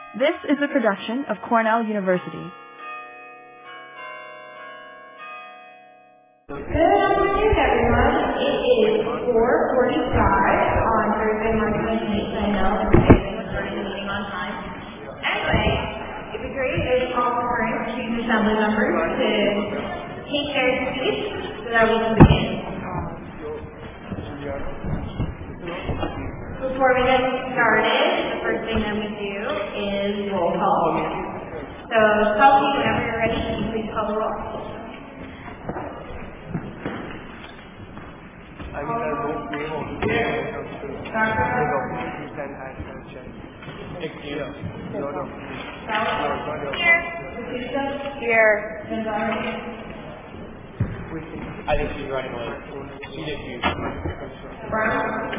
This is a production of Cornell University. Good afternoon, everyone. It is 4:45 on Thursday, March 28th. I know we're starting the meeting on time. Anyway, it'd be great if all current student assembly members could take their seats so that we can begin. Before we get started, the first thing that we do is roll call. So, Kelsey, whenever you're ready, can you please call the roll? Here. I think she's running late. She did too. Brown.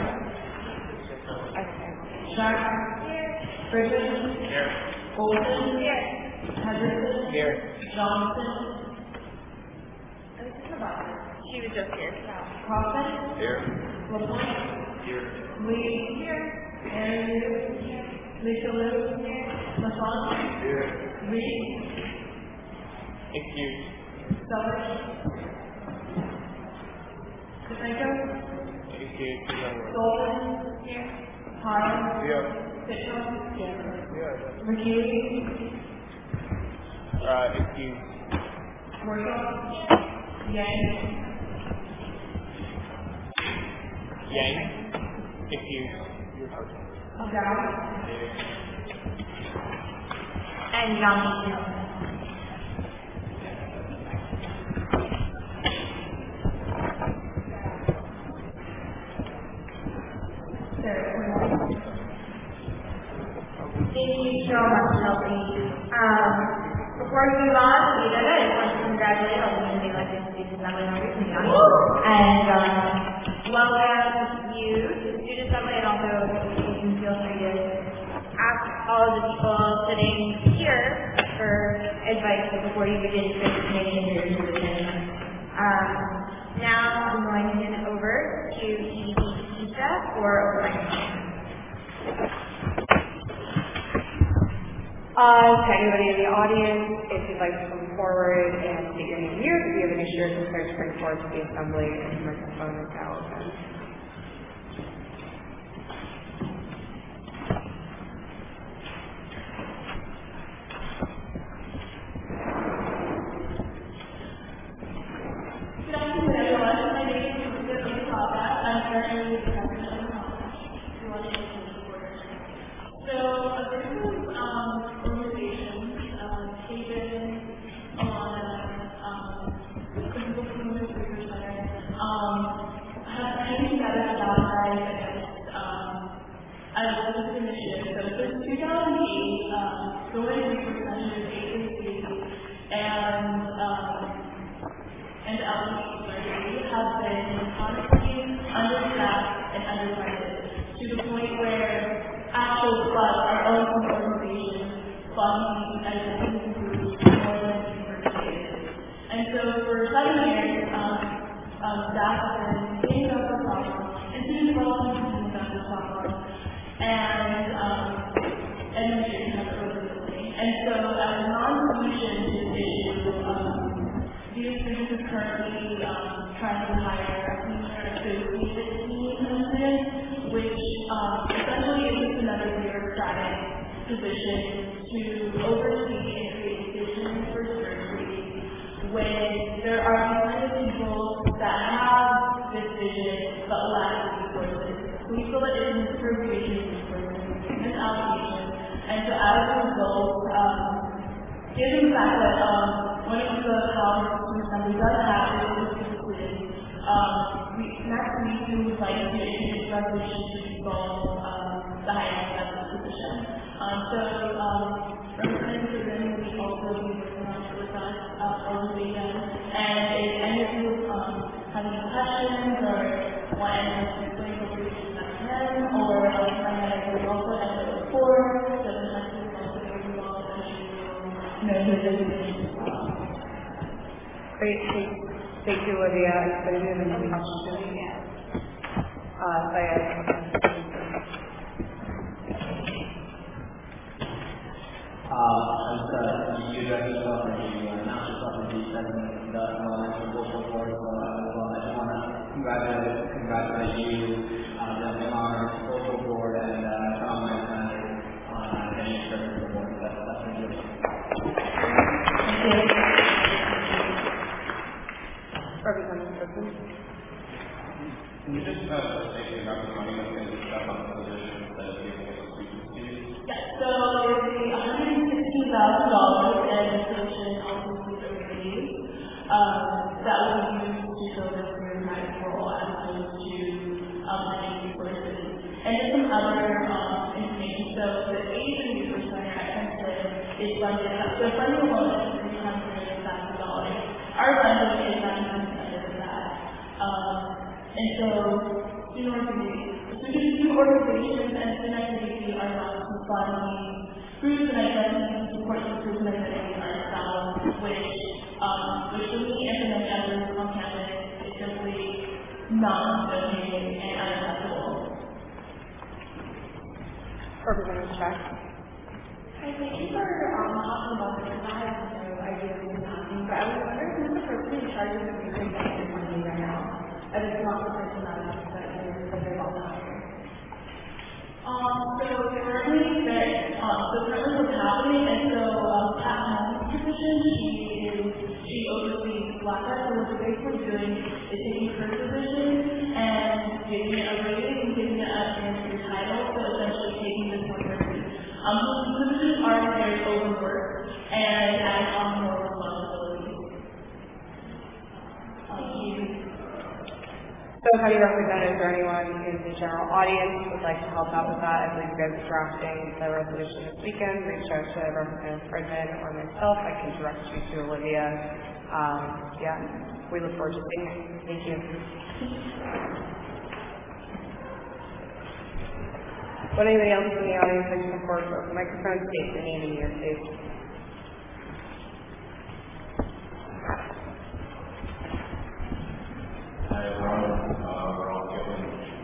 Sharp. Bridges. Here. Olsen. Henderson. Here. Johnson. She was just here. Kaufman. Here. LaPointe. Here. Lee. Here. Aaron. Here. Lisa Liu. Here. LaFont. Here. Reed. Excuse. Sellers. Kasenko. Excuse. Golden. Here. Pyle. Here. Fitchell. Here. McKee. Excuse. Workle. Yang. Yang. Excuse. Dow. And Young. Thank you so much, Chelsea. Before we move on to the agenda, I just want to congratulate all the newly elected student assembly members in the audience and welcome you to the student assembly, and also you can feel free to ask all of the people sitting here for advice before you begin making your decision. Now I'm going to hand it over to EDP Keisha for opening comments. To anybody in the audience, if you'd like to come forward and state your name here, if you have any shares and concerns, bring forward to the assembly, and the microphone is now open. Good afternoon, everyone. My name is Elizabeth Lopez. I'm currently the president of the Washington Reporter. So, a group of organizations, Haven, Alana, Principal Community Research Center, have came together to galvanize against a initiative. So, since 2008, Solar Research Center, agency, and LPC have been constantly understaffed and underfunded to the point where actual clubs, our own organizations, fund as a group more than universities. And so for 7 years, staff have been thinking about the problem, and student development has been about the problem, and administration has overlooked. And so as a non-solution to the issue, the institution is currently trying to hire a senior associate dean president, which essentially is just another bureaucratic position to oversee and create vision for surgery when there are plenty of people that have this vision but lack resources. So we feel that it is an appropriation of resources, misallocation, and so as a result, given the fact that one of the problems the assembly does have is included, next week we would like to introduce a resolution to involve the hiring of the position. Representative Rin will also be working on it with us over the weekend. And if any of you have any questions or want anyone to explain, feel free to reach out to him, or I will also enter the form, so the next week also very well know who this is. Great. Thank you, Olivia. Anybody have any questions? Syed. and the solution also includes a raise that will be used to fill the bureaucratic role as opposed to any resources. And just some other information. So the Asian Resource Center at Princeton is funded, the funding alone is $300,000. Our funding is 90% of that. And so student organizations and student activities are not funding groups and identities and support improvement in ourselves, which for me and for many others on campus is simply not okay and unacceptable. Representative Check. Hi, thank you for talking about this. I have no idea what's happening, but I was wondering who's the person in charge of the research that you're funding right now? If it's not the person that you're all hiring. Currently what's happening is Pat Holmes' position, she oversees Blackout, so what we're basically doing is taking her position and giving it a rating and giving it a fancy title, so essentially taking this one person whose positions are very overworked and add on more responsibilities. So how do you represent it? Is there anyone in the general audience who would like to help out with that? I believe you guys are drafting the resolution this weekend. Reach out to Representative Fridman or myself. I can direct you to Olivia. We look forward to seeing it. Thank you. Would anybody else in the audience like to come forward for the microphone? State your name and your state. Hi everyone, we're all given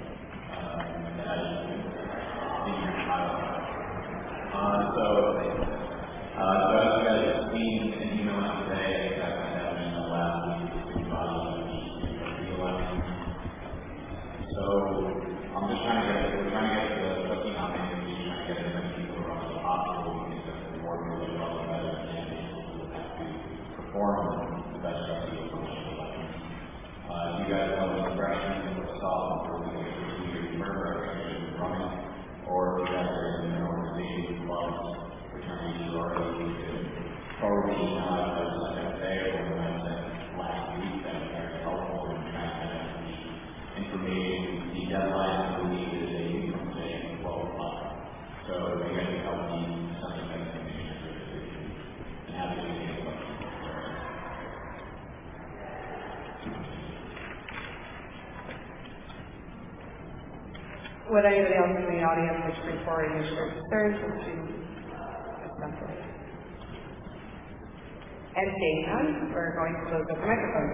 so as you guys have seen an email out today, I had an email last week to the election. So we're trying to get the cookie nominated, we're trying to get as many people around as possible because the more really well the better candidates will have to perform the best possible function. You guys know the progression of solving for the murder registration running, or if you guys are in an organization clubs, returning to already forwarding email out that was sent today or when I sent last week that was very helpful in trying to have the information, the deadline that we need is a week from today at 12 o'clock. So if you guys can help me send that information to the organization and have it in the questions. Would anybody else in the audience like to bring forward any shared concerns or to discuss it? And seeing none, we're going to close up the microphone.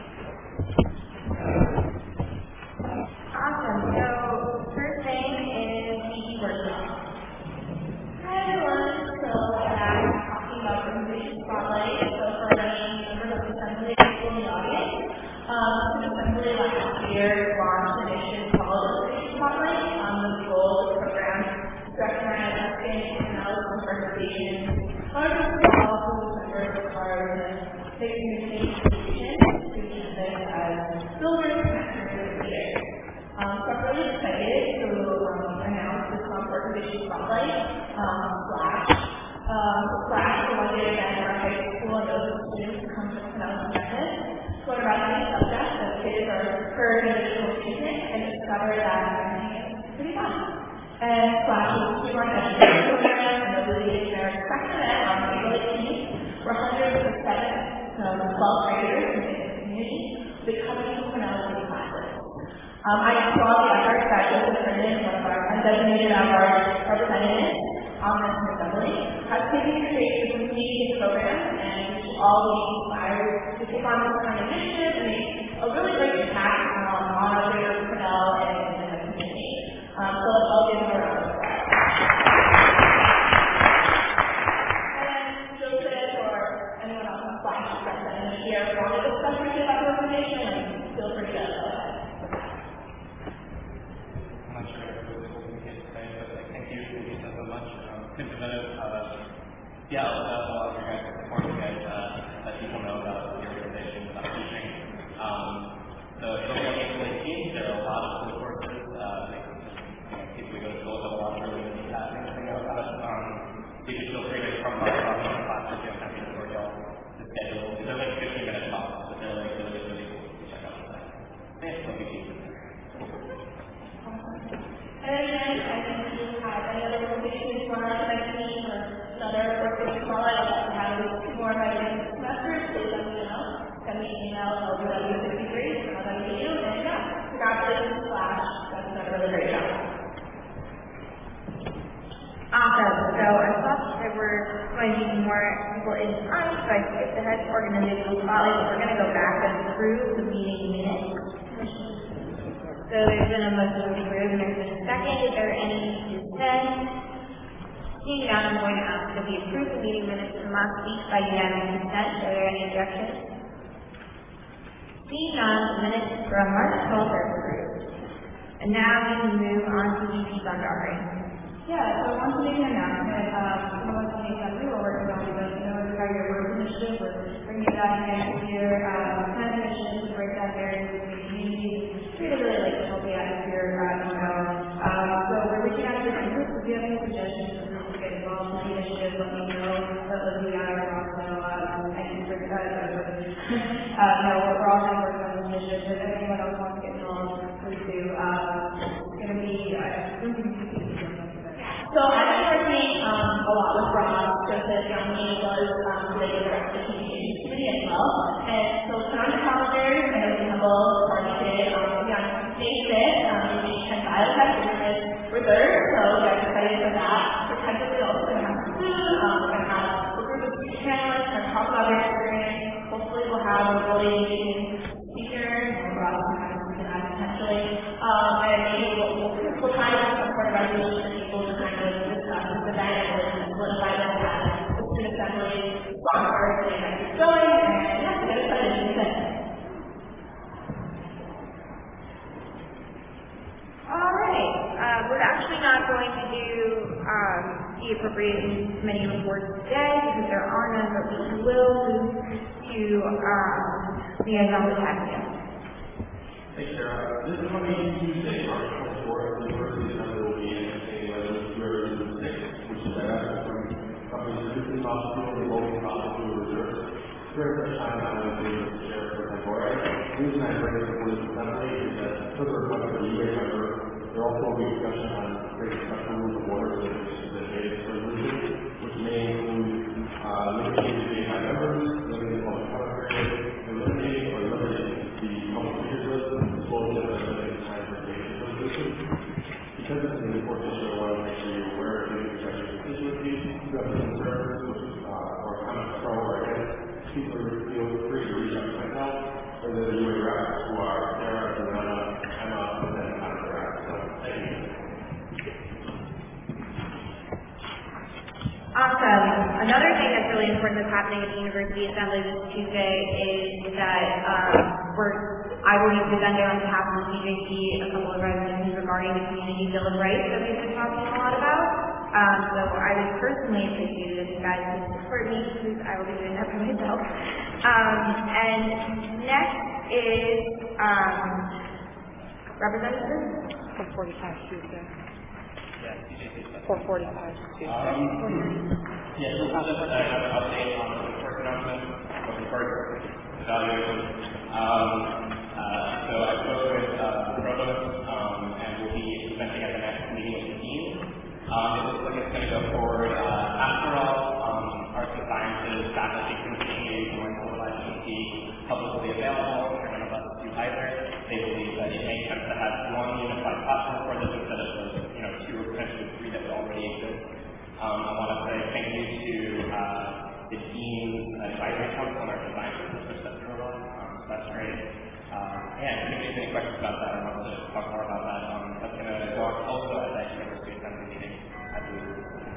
Awesome. So first thing is PE workshop. Hi everyone. So I'm talking about organization spotlight. So for any members of the assembly people in the audience, the assembly last year launched an initiative called Organization Spotlight. The goal of the program is to recognize outstanding analysis and organizations, larger also members of our community institutions to campus as builders, connectors, and leaders. So I'm really excited to announce this Organization Spotlight Flash the one-day event at our high school and those students who come to Pinellas campus. So what about any subject that kids are heard in additional treatment and discover that pretty fun. And Flash is a two-month education program and the Lily Generic Spectrum on April 18th, where hundreds of 12th graders in the community will be coming to Pinellas classes. I applaud the efforts that Joseph Ferdinand, one of our undesignated representatives on this assembly, has taken to create this community program, and we should all be inspired to take on this kind of initiative and make a really great impact on our greater Pinellas and the community. So let's all give them a round of applause. And Joseph or anyone else on Flash representative here want to discuss briefly about the organization, feel free to go ahead. I'm not sure if it was able to get today, but thank you so much. Tim Devenev, a lot of you guys are important guys that people know about the organization, about teaching. So it's only on April 18th. There are a lot of cool courses. People we go to school have a lot of really neat things to know about. You can feel free to come by going to be more people in time, so I skipped ahead to organizational spotlight. We're going to go back and through the meeting minutes. So there's been a motion to approve, and there's been a second. Is there any dissent? Seeing none, I'm going to ask that we approve the meeting minutes from last week by unanimous consent. Are there any objections? Seeing none, the minutes from March 12th are approved. And now we can move on to VP Bundari. Yeah, so I want to make an announcement. Some of us in the assembly were working on the Know How Your Work initiative. We're bringing that again this year. Kind of initiative to break down barriers in the community. Create a really healthy atmosphere. So we're reaching out to different groups. If you have any suggestions for groups to get involved in the initiative, let me know. Let Leanna or Ross know. I can bring that up. No, we're all kind of working on this initiative. If anyone else wants to get involved, please do. It's going to be, So I've been working a lot with Rob, because Yami was the director of the communications committee as well. And so it's on the calendar, I know we have a targeted on May 5th, and biotech is reserved, so we're excited for that. We're technically also going to have some food, we're going to have a group of speaker panelists, going to talk about their experience. Hopefully we'll have a really engaging speaker, and Rob can add potentially. And maybe we'll try to support a resolution for people to kind of discuss this event and solidify that the student assembly sponsor and get it going, and yeah, get excited to do that. All right. We're actually not going to do the appropriations committee reports today because there are none, but we will move to the agenda packet. Thanks, Sarah. This coming Tuesday, March 24th, the University Assembly will be entertaining Resolution 6, which is an effort from companies reducing fossil fuel and revoking fossil fuel reserves. During such time, I will be with the Chair for Pandora. The reason I bring this before the Assembly is that for the request of the UA member, there also will be discussion on creating special rules of order for the data resolution, which may include limiting the by members, limiting the public comment period, eliminating or limiting the public figures list, as well as limiting time for data resolution. Because this is an important issue, I want to make sure you're aware of the expression of constituencies, who have concerns, or comments pro or against. Please feel free to reach out to myself, or the UA reps who are Sarah, Joanna, Emma, and then Anna. Thank you. Awesome. Another thing that's really important that's happening at the University Assembly this Tuesday is that I will be presenting on behalf of the CJC a couple of resolutions regarding the Community Bill of Rights that we've been talking a lot about. So I would personally appreciate it if you guys would support me, because I will be doing that for myself. And next is Representative? 4:45 Tuesday. Yeah, CJC. 4:45 Tuesday. Yeah, so we'll just have an update on the first announcement of the first evaluation. So I spoke with the provost, and we'll be presenting at the next meeting with the team. It looks like it's going to go forward. After all, arts and sciences faculty can continue to be publicly available, and none of us do either. They believe that it makes sense to have one unified platform for this instead of the two or potentially three that already exist. I want to say thank you to the Dean's Advisory Council on our design business, which that's that's great. And if you have any questions about that, I want to talk more about that. That's going to go on also at that University Assembly meeting, I believe.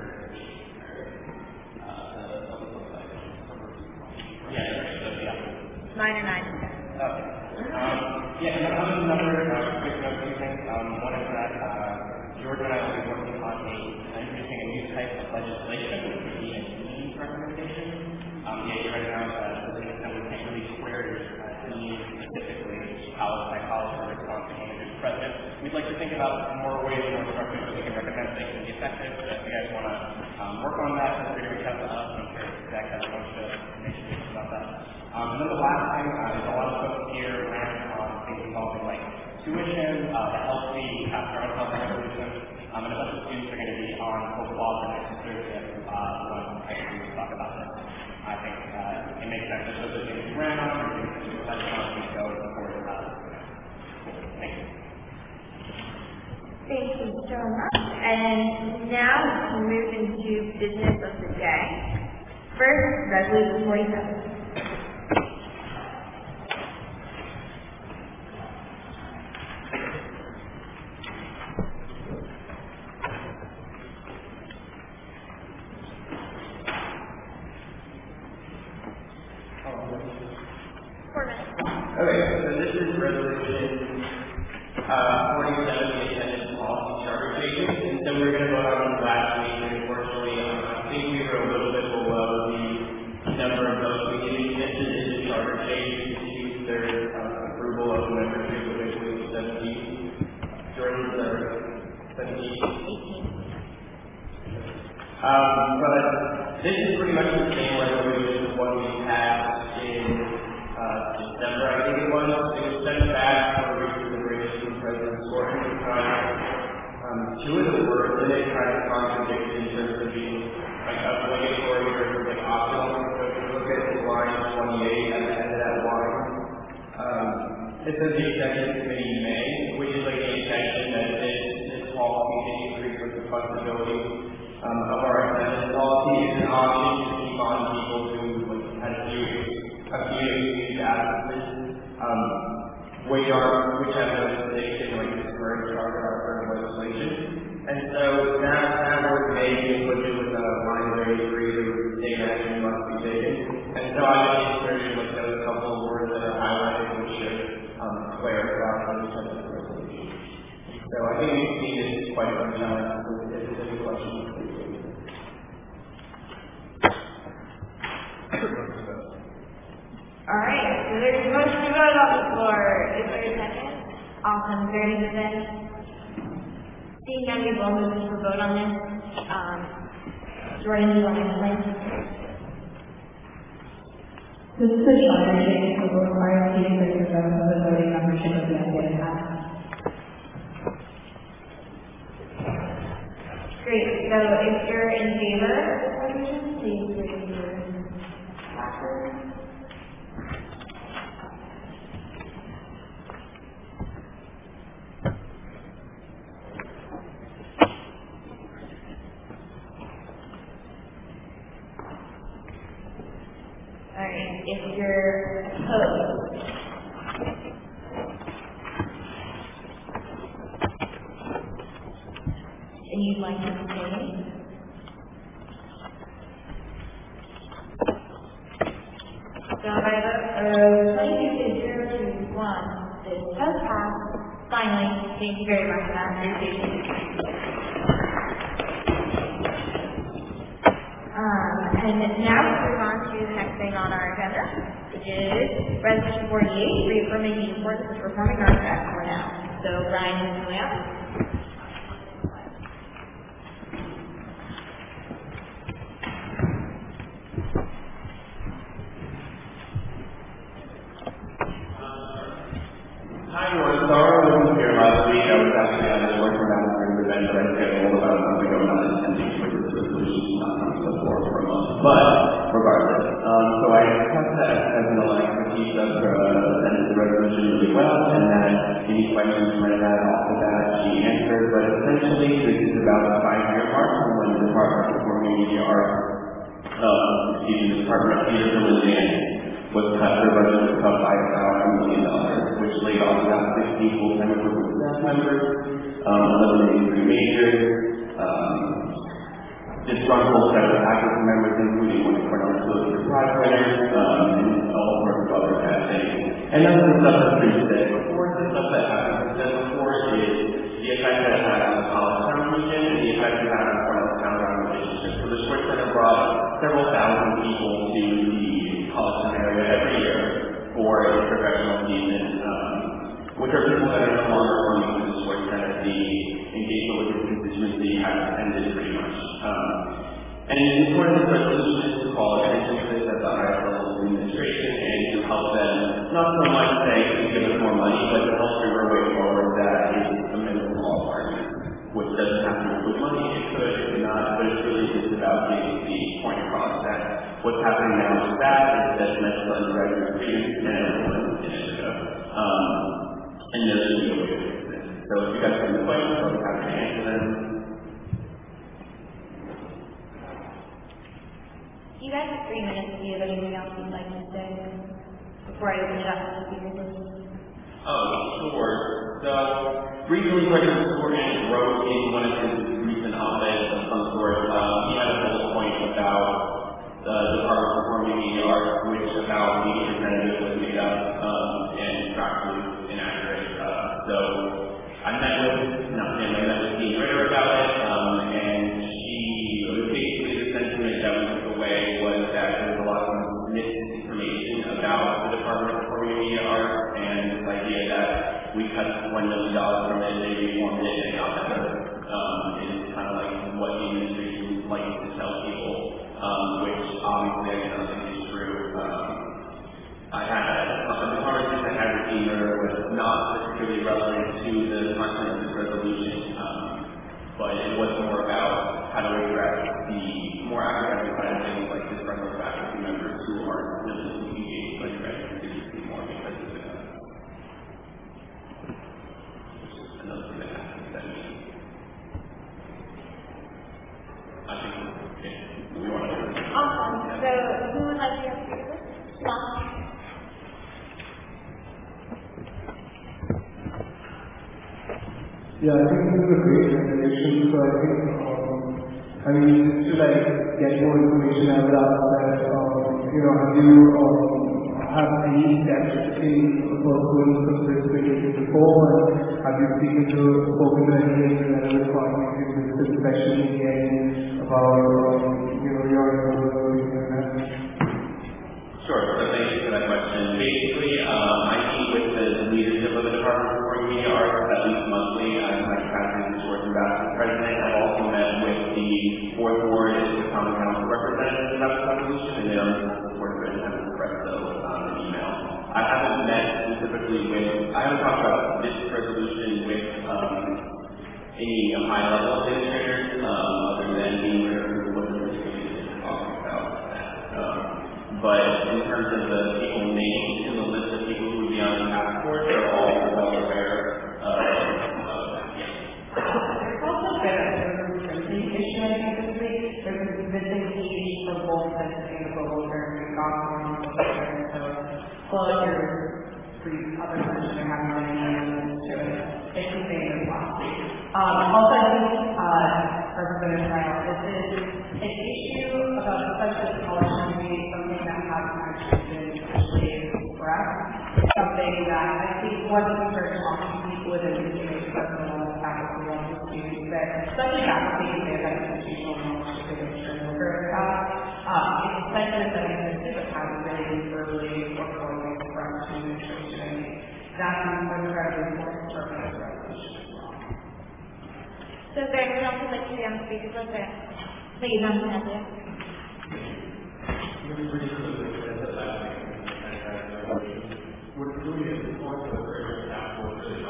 Yeah. 9 or 9. Okay. Yeah, and another quick note, two things. One is that George and I will be working on introducing a new type of legislation, which would be a dean's recommendation. The idea right now is that the Assembly can't really square dean specifically, college by college, or response to candidates president. We'd like to think about more ways, more structures that we can recommend things can be effective. So if you guys want to work on that, feel free to reach out to us. I'm sure Zach has a bunch of information about that. And then the last thing, there's a lot of folks here ran on things involving like tuition, the healthy after our health resolution, and a bunch of students are going to be on both laws and next Thursday when I can talk about this. I think it makes sense that those are things we ran on, or things that we go before Thank you. Thank you so much. And now we can move into business of the day. First, Resolution 47. Okay, so this is Resolution 47, the attendance policy charter changes, and so we're going to vote on this last week, and unfortunately, I think we were a little bit below the number of votes we needed. This is the charter change. You can choose their approval of membership eventually 17. Jordan's 17. But this is pretty much the same resolution as what we had in December, I think it was. It was sent back for reconsideration from President Gordon because two of the words in it kind of contradict in terms of being like obligatory versus like optional. So if you look at line 28 at the end of that line, it says the executive committee may, which is like the intention that this policy can increase with the flexibility of our attendance policy. It's an option to keep on people who like had a few absences, which have no stake in like this current charter or current legislation. And so that word may be included with line 33, the state action must be taken. And so I just inserted like those couple of words that are highlighted which should clarify those types of resolutions. So I think we've seen this quite a few times. If there's any questions, please. Alright, so there's a motion to vote on the floor. Is there a second? Awesome, 30%. Seeing none, we will move to a vote on this. Jordan, do you want to explain? This is a charter change that will require a seating for the voting membership of the FDNF. Great, so if you're in favor of the resolution, please raise your placard. Alright, if you're opposed, and you'd like to abstain, so by the 22 to 1, this does pass. Finally, thank you very much for that, for your patience. And now we move on to the next thing on our agenda, which is Resolution 48, reaffirming the importance of performing arts at Cornell. So, Brian and Julia. Hi, everyone. Sorry I wasn't here last week. I was actually on the work around the event that I scheduled about a month ago, not attending for this resolution, not coming to the floor for a month. But regardless, so I have that as an electricity of the resolution really well, and then any questions right now after that she answered. But essentially, this is about a 5-year mark from when the Department of Performing Media Arts, the Department of Theater and Dance was cut, their budget was cut by about $1 million, which laid off about 60 full-time equivalent staff members, eliminating 3 majors, disgruntled several faculty members, including one of Cornell's Pulitzer Prize winners, and all sorts of other bad things. And none of the stuff that's been said before, the stuff that hasn't been said before is the effect that it had on the college town region and the effect it had on Cornell's town-around relationship. So the Schwitz Center brought several thousand people to the college town area every year for a professional season, which are people that are no longer coming to the Schwitz Center. The engagement with the constituency has ended pretty much. And it's important that resolution is to call attention to this at the higher levels of administration and to help them, not so much say, give us more money, but to help figure a way forward that is a minimum law argument, which doesn't have to include money. It could, it could not, but it's really just about getting the point across that what's happening now with that is detrimental to undergraduate students and everyone's initiative. And there should be a way to fix this. So if you guys have any questions, I'll be happy to answer them. You guys have 3 minutes. Do you have anything else you'd like to say before I open it up to the speakers? Oh, sure. So, recently President Corbyn wrote in one of his recent op-eds of some sort, he had a bullet point about the Department of Performing Media Arts, which about 80% was made up and factually inaccurate. So, I met with Dean Ritter about it, and basically the sentiment that we took away was that there was a lot of misinformation about the Department of Performing Media Arts, and this idea that we cut $1 million from it, they reformed it, and got better, is kind of like what the industry likes to tell people, which obviously I don't think is true. The conversation I had with Dean Ritter was not particularly relevant to the content of this resolution, but it was more about how to address the more academic side of things, like disgruntled faculty members who are really engaged by graduate more because of it. Which is another thing that happens that means. I think we want to. Awesome. So, who would like to answer this? Yeah, I think this is a great recommendation. So I think, just to get more information, I would ask that, have you have any steps in pursuing some certification before, and have you spoken to any relevant parties, especially again about, your involvement in that? Sure, so thank you for that question. Basically, I meet with the leadership of the Department of Performing Media Arts at least monthly as my capacity as Sports Ambassador President. I've also met with the Fourth Ward and the Common Council representatives about this resolution, and they are supportive of it and have expressed those in email. I haven't met specifically I haven't talked about this resolution with any high-level administrators, other than Dean Ritter, who wasn't particularly talking about that. But in terms of the people named in the list of people who would be on the task force, they're all well aware of that. There's also been a printing issue, I think, this week. There's a missing piece from both the sustainable worker and government. So, closure, other countries are having money to it. It's the same as last week. Also, I think, Representative Kyle, this is an issue about specialist college community, something that hasn't actually been officially expressed. Something that I think once we start talking to people within the community, especially on the faculty level students, that especially faculty who may have had institutional knowledge that they've been worker about, it's a sentiment that existed but hasn't really verbally or formally expressed to administration. That's incredibly important for this resolution as well. So, is there anyone else who'd like to be on the speakers list? Please, Antonia. What really is important for the greater task force is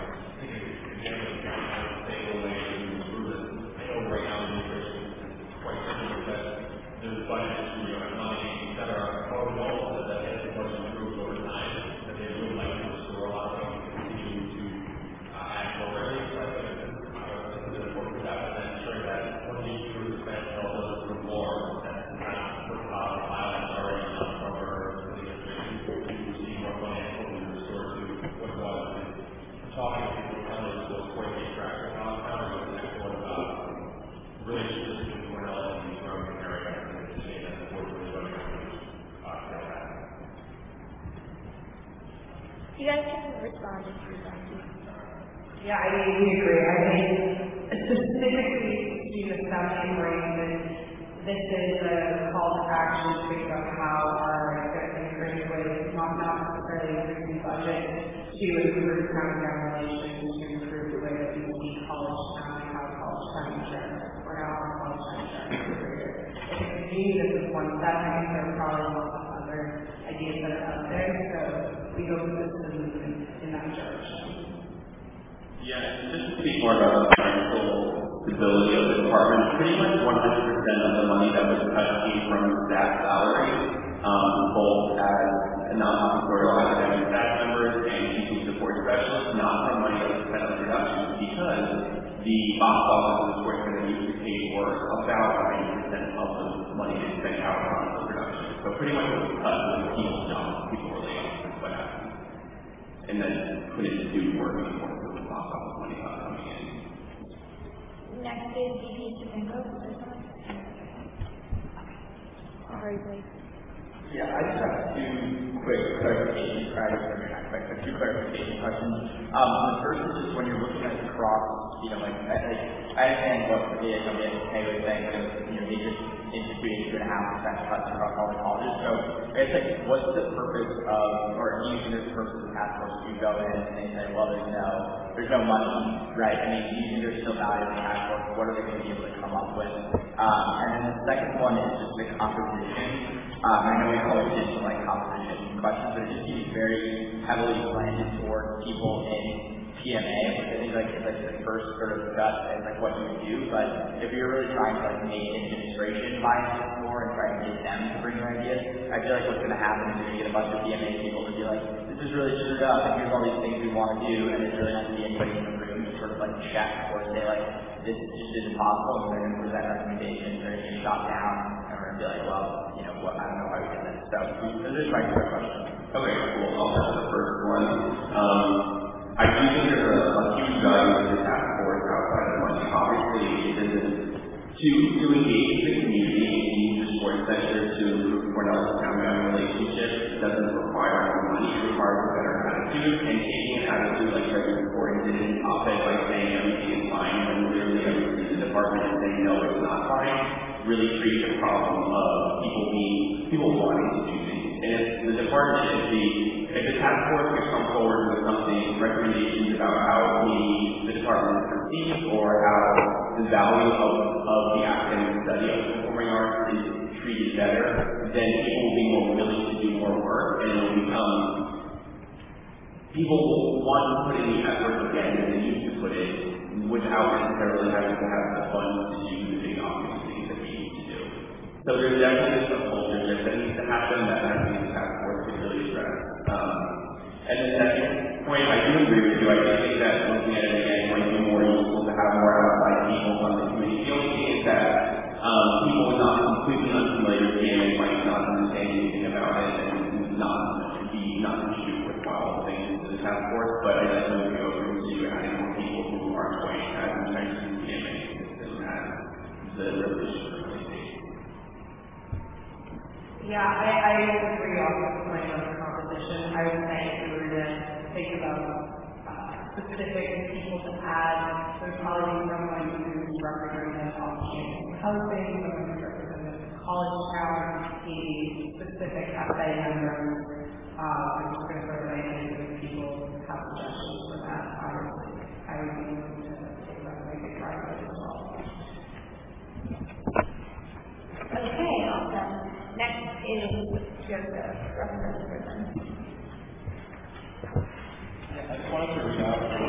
stable ways to improve it. I know right now the administration is quite simple that there's budgets, money, etc. But we know that as the budget improves over time, that they would like to restore a lot of things and continue to add more revenue. So I think it's important for that, and then ensuring that when the issue is spent, they'll do more. That's kind of what Island's already done from her talking to people around those schools quite attractive. I'll counter with the next one about relationships between Cornell and the surrounding area and the state and the board really running on that. You guys can respond if you want to. Yeah, we agree. I think specifically to the staffing range, this is a call to action to think about how our integrated ways, not necessarily increasing budget, to improve county-town relations, to improve the way that we see college town and how college town insurance, or how our college town insurance is integrated. If we continue this is one step, I think there are probably lots of other ideas that are out there, so we hope this is moving in that direction. Yeah, just to speak more about the financial stability of the department, pretty much 100% of the money that was cut came from staff salaries, both as non-tutorial academic staff members and teaching support specialists, not from money that was spent on reductions, because the box office and support that used to pay for about 90% of those money to spend out on the production. So pretty much what was cut was people jobs, people were laid off, that's what happened. And then couldn't do work anymore because the box office money not coming in. Next is VP Chipenko. Sorry, please. Yeah, I just have two quick clarifications, two clarification questions. The first is just when you're looking at across, I understand what the ASMA was saying, because, they just instituted 2.5% cuts across all the colleges. So, I guess, what's the purpose of, or using this purpose of the task force to go in and they say, well, there's no money, right? I mean, do you think there's still value in the task force? What are they going to be able to come up with? And then the second one is just the composition. I know we always get some composition questions, but it just seems very heavily slanted towards people in PMA, which I think is the first sort of gut and what you would do. But if you're really trying to make administration buy into this more and try to get them to bring their ideas, I feel like what's going to happen is you're going to get a bunch of PMA people to be like, this is really screwed up, and here's all these things we want to do, and there's really not going to be anybody in the room to sort of check or say this just isn't possible, and they're going to present recommendations, they're going to get shot down, and we're going to be like, well, I don't know how we did this. So this is my first question. Okay, cool. I'll start with the first one. I do think there's a huge value in the task force outside of money. Obviously, it isn't to engage the community and use the sports sector to improve Cornell's town-family relationship. It doesn't require more money. It requires a better attitude. And taking an attitude like President Gordon did in an op-ed by saying everything is fine when literally everything in the department is saying no, it's not fine, really creates a problem of people wanting to do things. And if the department, if the task force could come forward with something, recommendations about how the department is perceived or how the value of the academic study of performing arts is treated better, then people will be more willing to do more work, and it will become, people will want to put in the effort again that they used to put in without necessarily having to have the funds to do the big obvious things that we need to do. So there's definitely some culture shift that needs to happen that I think the task force could really address. And the second point, I do agree with you. I do think that looking at it again might be more useful to have more outside people on the committee. The only thing is that people not completely unfamiliar with PMA might not understand anything about it and not contribute worthwhile things to the task force. But I definitely would go through to adding more people who are quite as entrenched in PMA system as the revolution. Yeah, I agree on the point of the composition. I would say if we were to think about specific people to add, there's probably someone who's representing off-campus housing, someone who's representing college towns, the specific FA members. I'm just going to throw it in if people have suggestions for that. I would be willing to take that and make it try as well. Okay, awesome. Next is Joseph, Representative Britton. I just wanted to read out what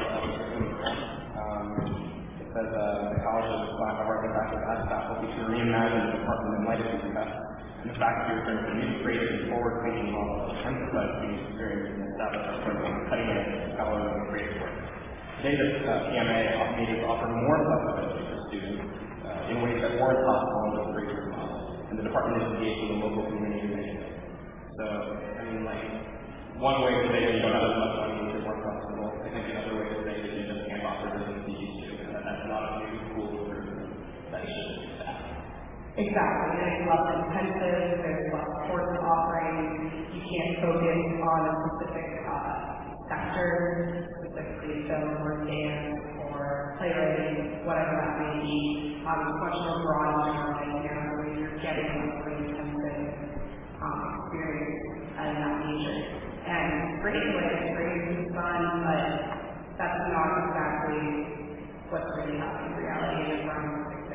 it says the College of Architects asked faculty to reimagine the department in light of these cuts, and the faculty returned to new creative and forward-thinking models to emphasize student experience and establish a program of cutting-edge scholarly and creative work. Today, the PMA majors offer more flexibility for students in ways that weren't possible in the previous model. And the department is engaged with the local community initiative. So, one way to say that you don't have as much money is you're more flexible. I think another way to say that you just can't offer business fees to, and that's not a new school recruitment that should do that. Exactly. And it's less intensive, there's less course offerings, you can't focus on a specific sector, specifically film or dance or playwriting, whatever that may be. It's much more broad and general where you're getting a really intensive experience in that nature. And it's great, it's fun, but that's not exactly what's really happening in reality. And I'm not a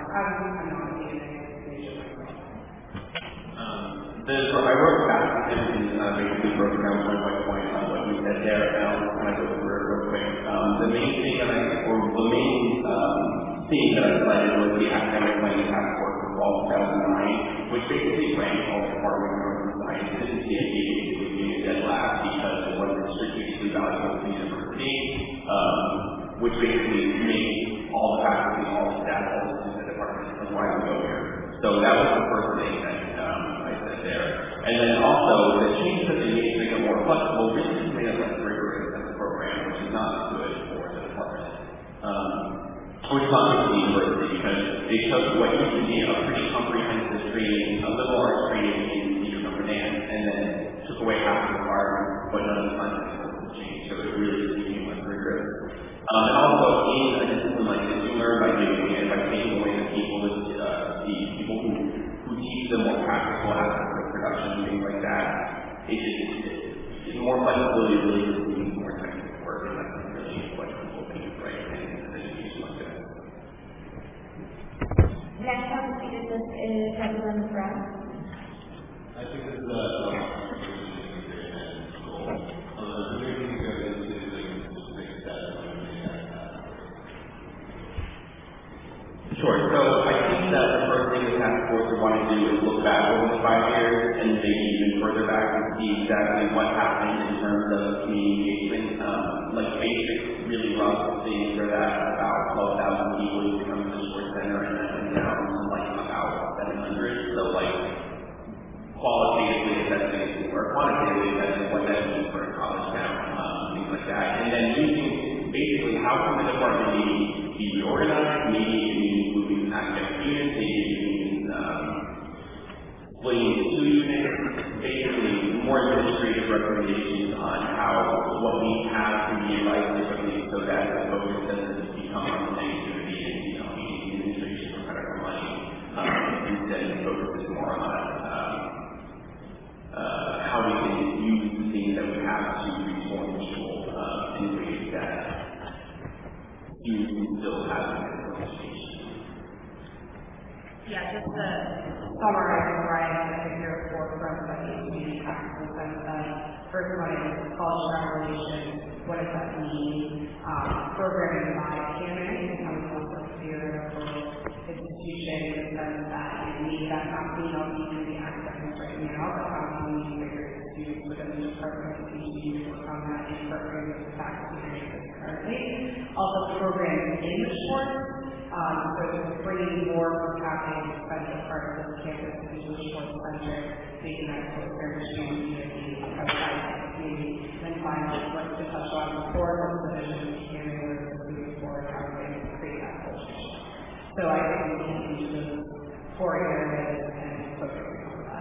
I wrote back to him and basically broke down point by point on what you said there, and I'll kind of go through it real quick. The main thing that theme that I cited was the academic planning task force for fall 2009, which basically ranked all the department of sciences and basically being a dead last because it wasn't strategically valuable to the university, which basically made all the faculty, all the staff, all the students in the department like, why do we go here? So that was the first thing that I said there. And then also, the change that they made to make it more flexible really made it less rigorous as a program, which is not good for the department. Which is not good for the university, because they took what used to be a pretty comprehensive training, a liberal arts training in theater and dance, and then took away half the requirements, but none of the content was changed, so it really became less rigorous. And also, in a discipline like this, you learn by doing it, by taking away the people who teach the more practical aspects of production, things like that. It's more flexibility really means more technical work, and that's really what people think is right in education like this. Next on the speaker list is Representative Brown. I think this is a goal. The main thing that is big steps. Sure. So I think that the first thing the task force would want to do is look back over the 5 years and maybe even further back and see exactly what happened in terms of community engagement. Like basic, really rough things are that about 12,000 people used to come to the sports center, and that went down to like about 700. So like qualitatively assessing or quantitatively assessing what that means for a college town, things like that. And then using basically how can the department be reorganized, maybe it means moving academic units, maybe it means splitting into 2 units, basically more administrative recommendations on what we have to be advised differently so that the focus doesn't become on the negativity and administration for credit for money. Instead, the focus is more on how we can use the things that we have to reform people in ways that you still have information. Yeah, just to summarize, Brian, I think there are 4 fronts that need to be practical sense of. First one is college relations. What does that mean? Programming by campus becomes less of a theoretical institution in the sense that maybe that's not being able to do the academics right now, but how can we figure students within the department to continue to work on that in partnering with the faculty that exist currently. Also programming in the sports, so bringing more of what's happening in central part of this campus into the sports center, making that closer to the outside of the community. And then finally, what to touch on before the vision of the community was moving forward, how we're going to create that culture. So I think we can use those 4 areas and focus on that.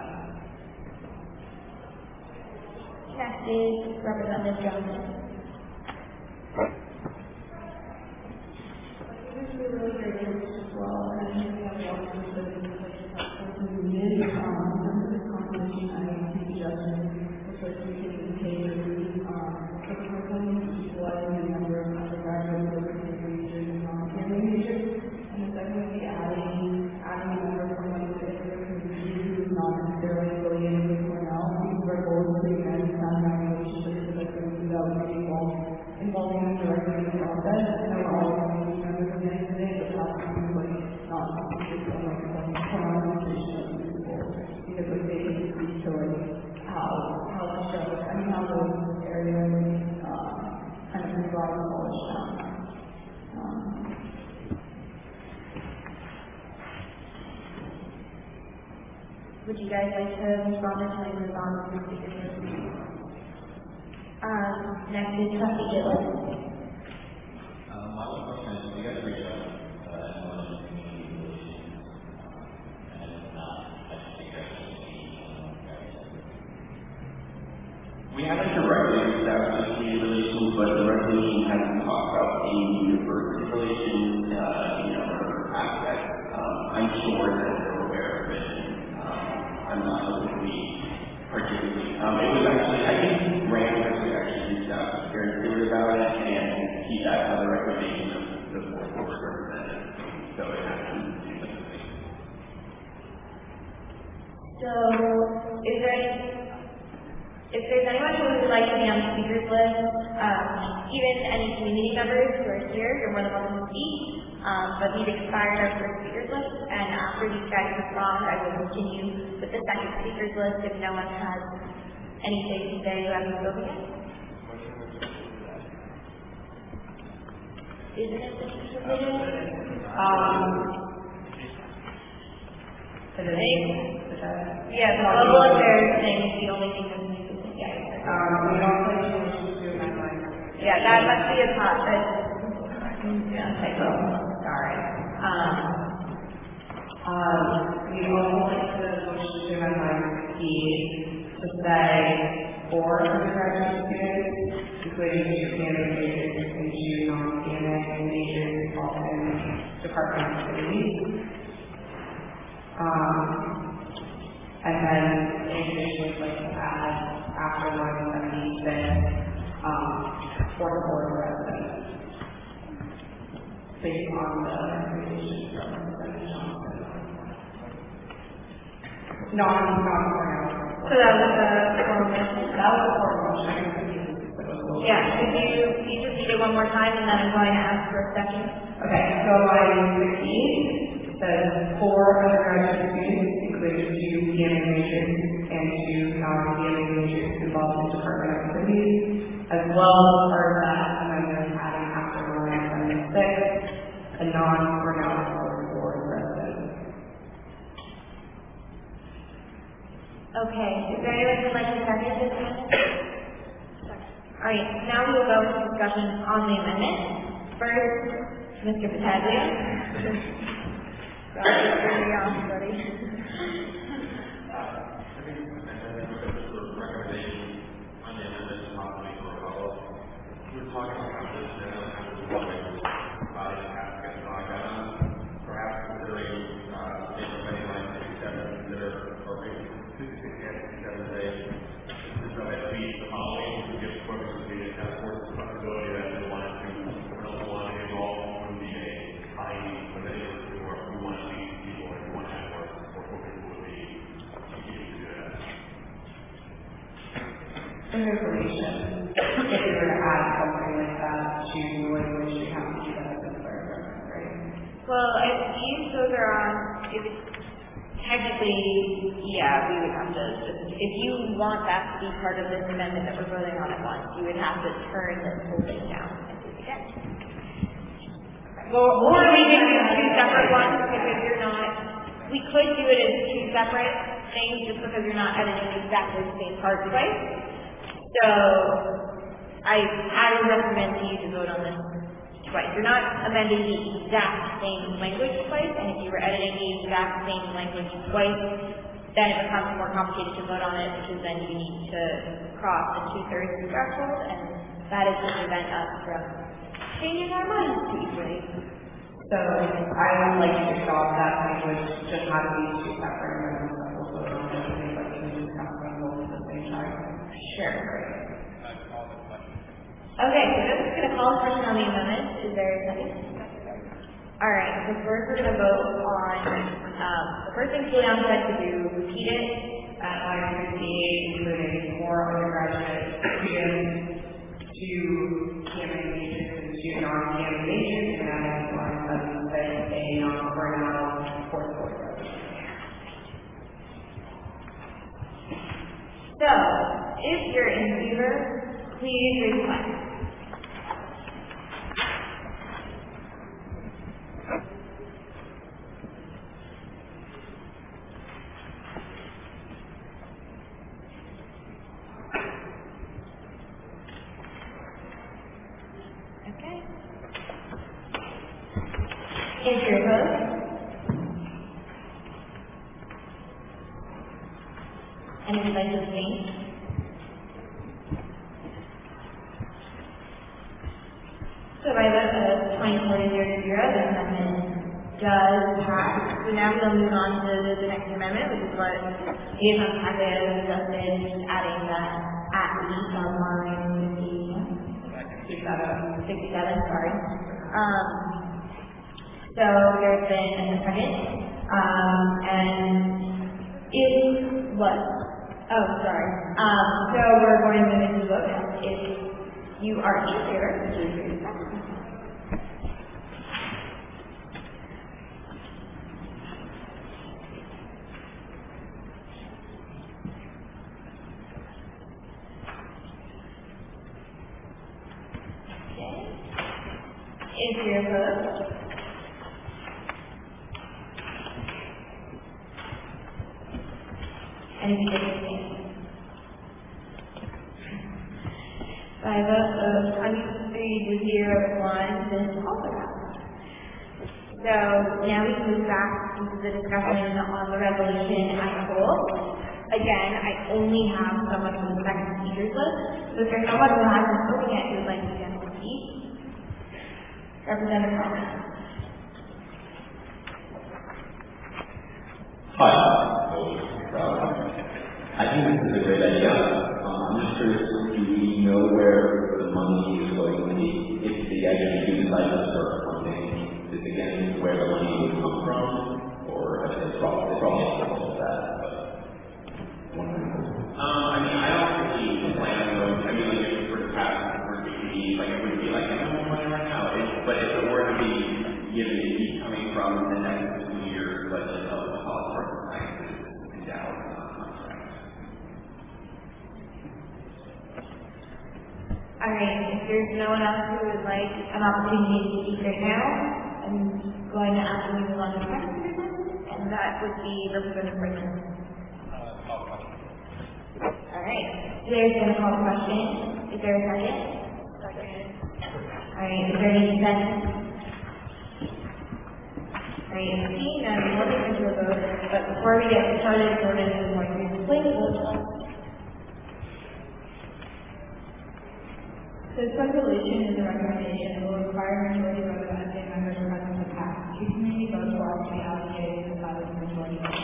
Next is Representative Johnson. This is really great as well, and I think we have a lot of needed. Some of the competition I suggested was like we can tailor curriculum, utilizing the number of undergraduates that we can majors and non-family majors. And the second would be adding a member from like a different community who's not necessarily affiliated with Cornell. Because our goal is to again establish relationships with like those that would be involving them directly in the process. And we're all community members of the today, but not like not specifically on like some conversation of people. Because like they can speak to like how to show how those areas kind of provide college down. Would you guys like to respond or tell me move on to the speaker list? Next is Trustee Gillis. My one question is, you guys reach out anyone in the community relations, and if not, I just think I should see we haven't directly reached out to community relations, but the resolution hasn't talked about any university relations, or aspects. I'm sure that they're aware of it. I'm not sure if we particularly. It was actually, I think Rand actually reached out to Karen Stewart about it, and he got another recommendation of the fourth board representative. So it has to do with the thing. So, if there's anyone who would like to be on the speakers list, even any community members who are here, you're more than welcome to speak. But we've expired our first speakers list, and after these guys respond, I will continue with the second speakers list if no one has anything to say who hasn't spoken yet. Isn't it submitted? Yeah, the global affairs thing is the only thing that's new. Yeah. We don't play too much student life. Yeah, that must be a top. Yeah, typo. Sorry. We also like to push student life to say for undergraduate students, including two-candidate majors and two non-candidate majors involved in department activities. And then in addition, we'd like to add after 176 for the board of residents based on the recommendations from Representative Johnson. So that was a formal motion. That was a formal motion. Yeah, could you just read it one more time and then I'm going to ask for a second? Okay, so line 16 says for undergraduate students, including two PMA majors and two non-PMA majors involved in department activities, as well as part of that amendment adding after line 76, a non-renowned board resident. Okay, is there anyone who'd like to second this amendment? Alright, now we will go into discussion on the amendment. First, Mr. Battaglia. Information. If you were to add something like that to language, you have to do that as a paragraph, right? Well, if these those are on, if it's technically, yeah, we would have to just, if you want that to be part of this amendment that we're voting on at once, you would have to turn this whole thing down and do it again. Or we can do two separate ones because you're not, we could do it as two separate things just because you're not editing exactly the same part twice. So, I would recommend to you to vote on this twice. You're not amending the exact same language twice, and if you were editing the exact same language twice, then it becomes more complicated to vote on it because then you need to cross the 2/3 threshold, and that is to prevent us from changing our minds too easily. So, I would like to adopt that language, just have these two separate amendments that will vote on it, and like can discuss them both at the same time. Sure. Okay, so I'm just going to call a question on the amendment. Is there a second? All right, so first we're going to vote on, the first thing Julian said to do, repeat it at line 58, including 4 undergraduate students, 2 PMA majors, and 2 non-PMA majors, and adding line 76, a non-burnout fourth board resident. So, if you're in favor, please raise your hand. Okay. If you're opposed, and if you'd like to abstain, so by the 24 to 0, the amendment does pass. So now we'll move on to the next amendment, which is what Liaison Packlet has suggested, adding that at least on line 67, sorry. So there's been a second, and if what? Oh, sorry. So we're going to move into the vote now. If you are in favor, please raise your hand. If you're opposed, And if you did anything. By a vote of 23 to 0, this also passed. So now we can move back into the discussion on the resolution as a whole. Again, I only have someone from the second speakers list. So if there's someone who hasn't spoken yet who would like to get to speak, Representative Congress. Hi. I think this is a great idea. I'm just curious, do we know where the money is going to be? If they actually do decide to start funding, is again where the money would come from? Or it's probably all of that. I mean, I don't really plan on, I mean, like, if it were to pass, we're going to be, like, it wouldn't be like, I don't have money right now. But if it were to be given, it'd be coming from the next 2 years, budget of the cost for sciences endowed contract. Alright, if there's no one else who would like an opportunity to speak right now, I'm going to ask you to move on to the next person, and that would be Representative Britton. Alright, Claire's going to call the question. Is there a second? Second. Alright, is there any discussion? Alright, seeing none, we will get into a vote, but before we get started, we're going to explain the vote. This resolution is a recommendation and will require a majority vote of SA members present to pass. 2 community votes will also be allocated to the silent majority vote.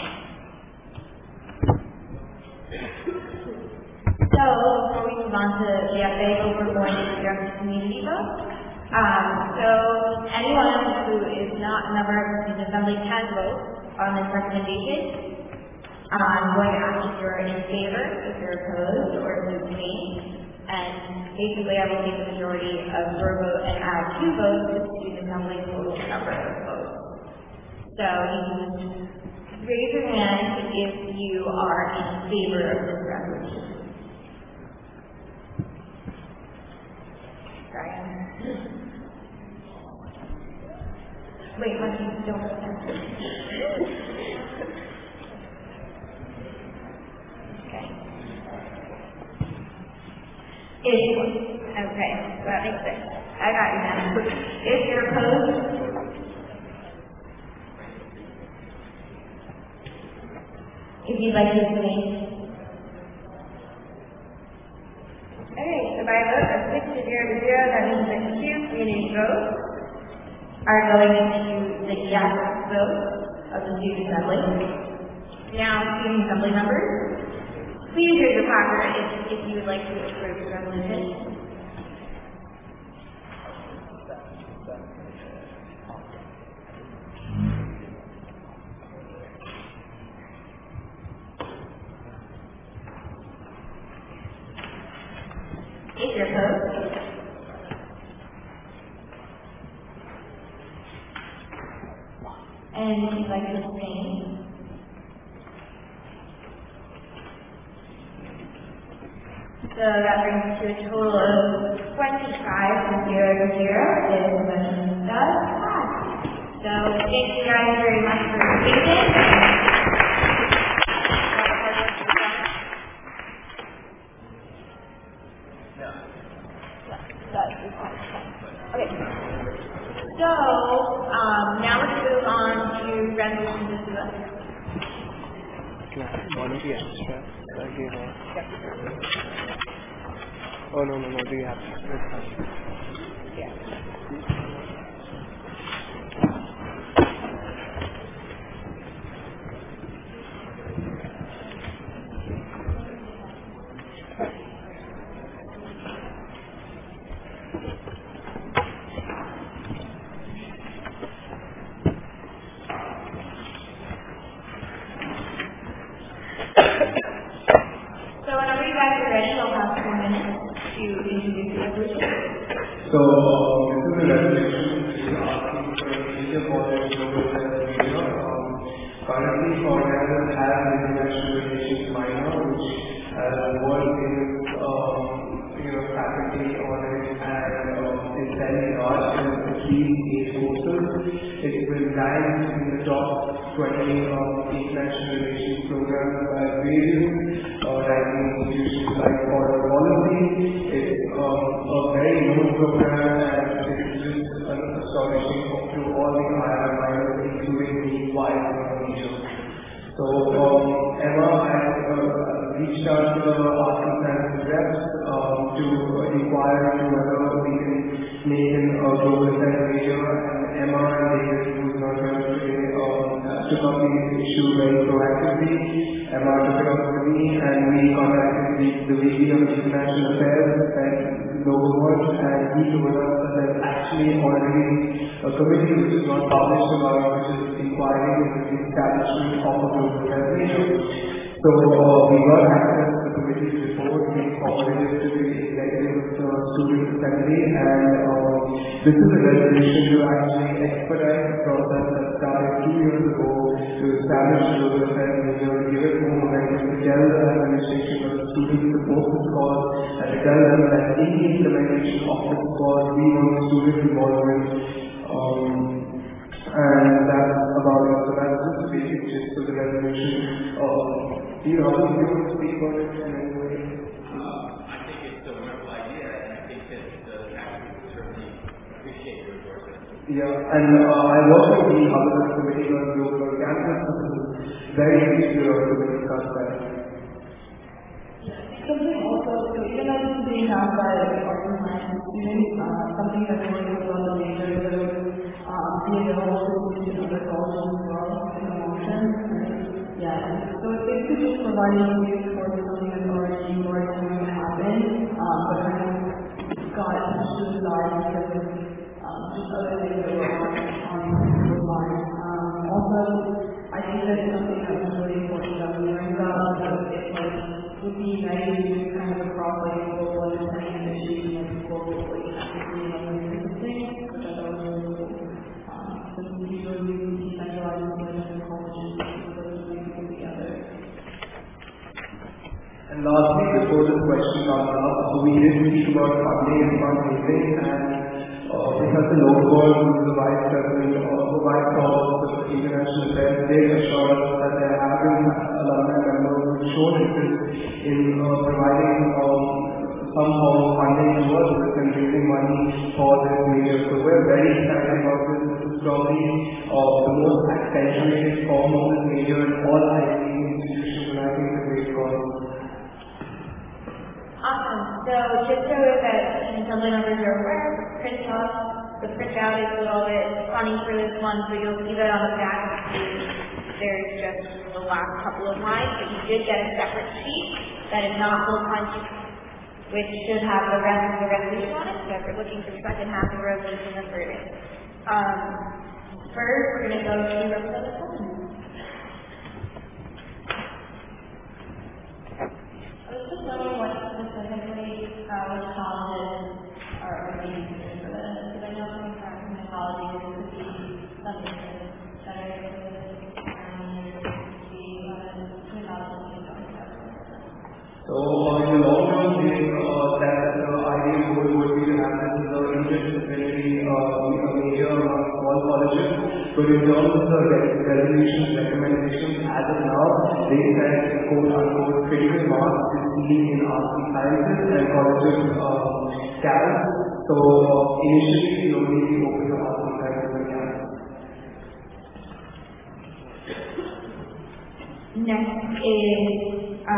So, before we move on to the FA vote, we're going to direct the community vote. So, anyone who is not a member of the Student Assembly can vote on this recommendation. I'm going to ask if you're in favor, if you're opposed, or if you abstain. And basically, I will take the majority of your vote and add 2 votes to the Student Assembly total number of votes. So, you can raise your hand if you are in favor of this resolution. Wait, let me don't Okay. Okay, that makes sense. I got you now. If you're opposed, if you'd like to explain. Okay, so by a vote of 6 to 0 to 0, that means that 2 community votes are going into the yes vote of the Student Assembly. Now, Student Assembly members, please raise your placard if you would like to approve the resolution. If you're opposed, and if you'd like to abstain. So that brings us to a total of 25 to 0 to 0. The motion does pass. So thank you guys very much for your patience. Okay. So now we're going to move on to resolution to One of the abstracts I gave her. Oh, no, the abstract. That's fine. Yeah. So, this is a resolution which is asking for a major project global media. Currently, Organizers has international relations minor, which has worked in faculty on it and is very large in at least 8 courses. It's been ranked in the top 20 of international relations programs by various ranking institutions like Foreign Policy. It's a very known program and it is just astonishing to all the higher minors, including me, while in Asia. So Emma has reached out to the arts and sciences reps to inquire into whether we can make an global affairs major, and Emma and David, who's not here today, took up the issue very proactively. Emma took it up with me, and we contacted the VP of International Affairs at Global, and he told us that there's actually already a committee which is not published about it, which is inquiring into the establishment of a global affairs major. So we got access to the committee's report, we forwarded it to the executive student assembly, and this is a resolution to actually expedite the process that started 2 years ago to establish a global affairs major, to give it more momentum, to tell the administration of the students support this cause, and to tell them that in the implementation of this cause, we want student involvement. And that's about it. So that's just the basic gist of the resolution. Do you want to speak about it in any way? I think it's a wonderful idea, and I think that the faculty would certainly appreciate your endorsement. Yeah, and I work with the Harvard Committee on Global Campus. Very easy to discuss that. Something also, so even though this is being done by arts and science students, something that we're doing on the major is be available to students in other colleges as well in the long term. Yeah, so it's basically just providing space for something that's already going to happen, but kind of got pushed to the side because of just other things that were on those lines. Also, I think that's something that was really important that we learned about, because it would be nice to use kind of across like global understanding of issues and globally actively and other types of things, which I thought was really cool. Since we were using decentralized systems and colleges, those things come together. And lastly, before this question comes up, so we did speak about funding and fundraising, and Professor Lowell, who is the Vice President of the International Affairs, they assured us that there have been alumni members who have shown interest in providing some form of funding towards this and raising money for this major. So we're very excited about this. This is probably the most accentuated form of this major in all IIT institutions, and I think it's a great cause. Awesome. So just so that assembly members are aware, the printout is a little bit funny for this one, so you'll see that on the back of the page. There's just the last couple of lines, but you did get a separate sheet that is not full content, which should have the rest of the resolution on it. So if you're looking for the second half of the resolution, that's where it is. First, we're going to go to Representative Coleman. I was just wondering what specifically which colleges are being considered for this, because I know from my colleagues there could be something that are So in the long run, that the ideal goal would be to have this as an interdisciplinary major among all colleges. But in terms of the resolutions, recommendations, as of now, they said, quote unquote, critical mass is seen in arts and sciences and colleges CAS. So initially, we only open the arts and sciences and CAS. Next is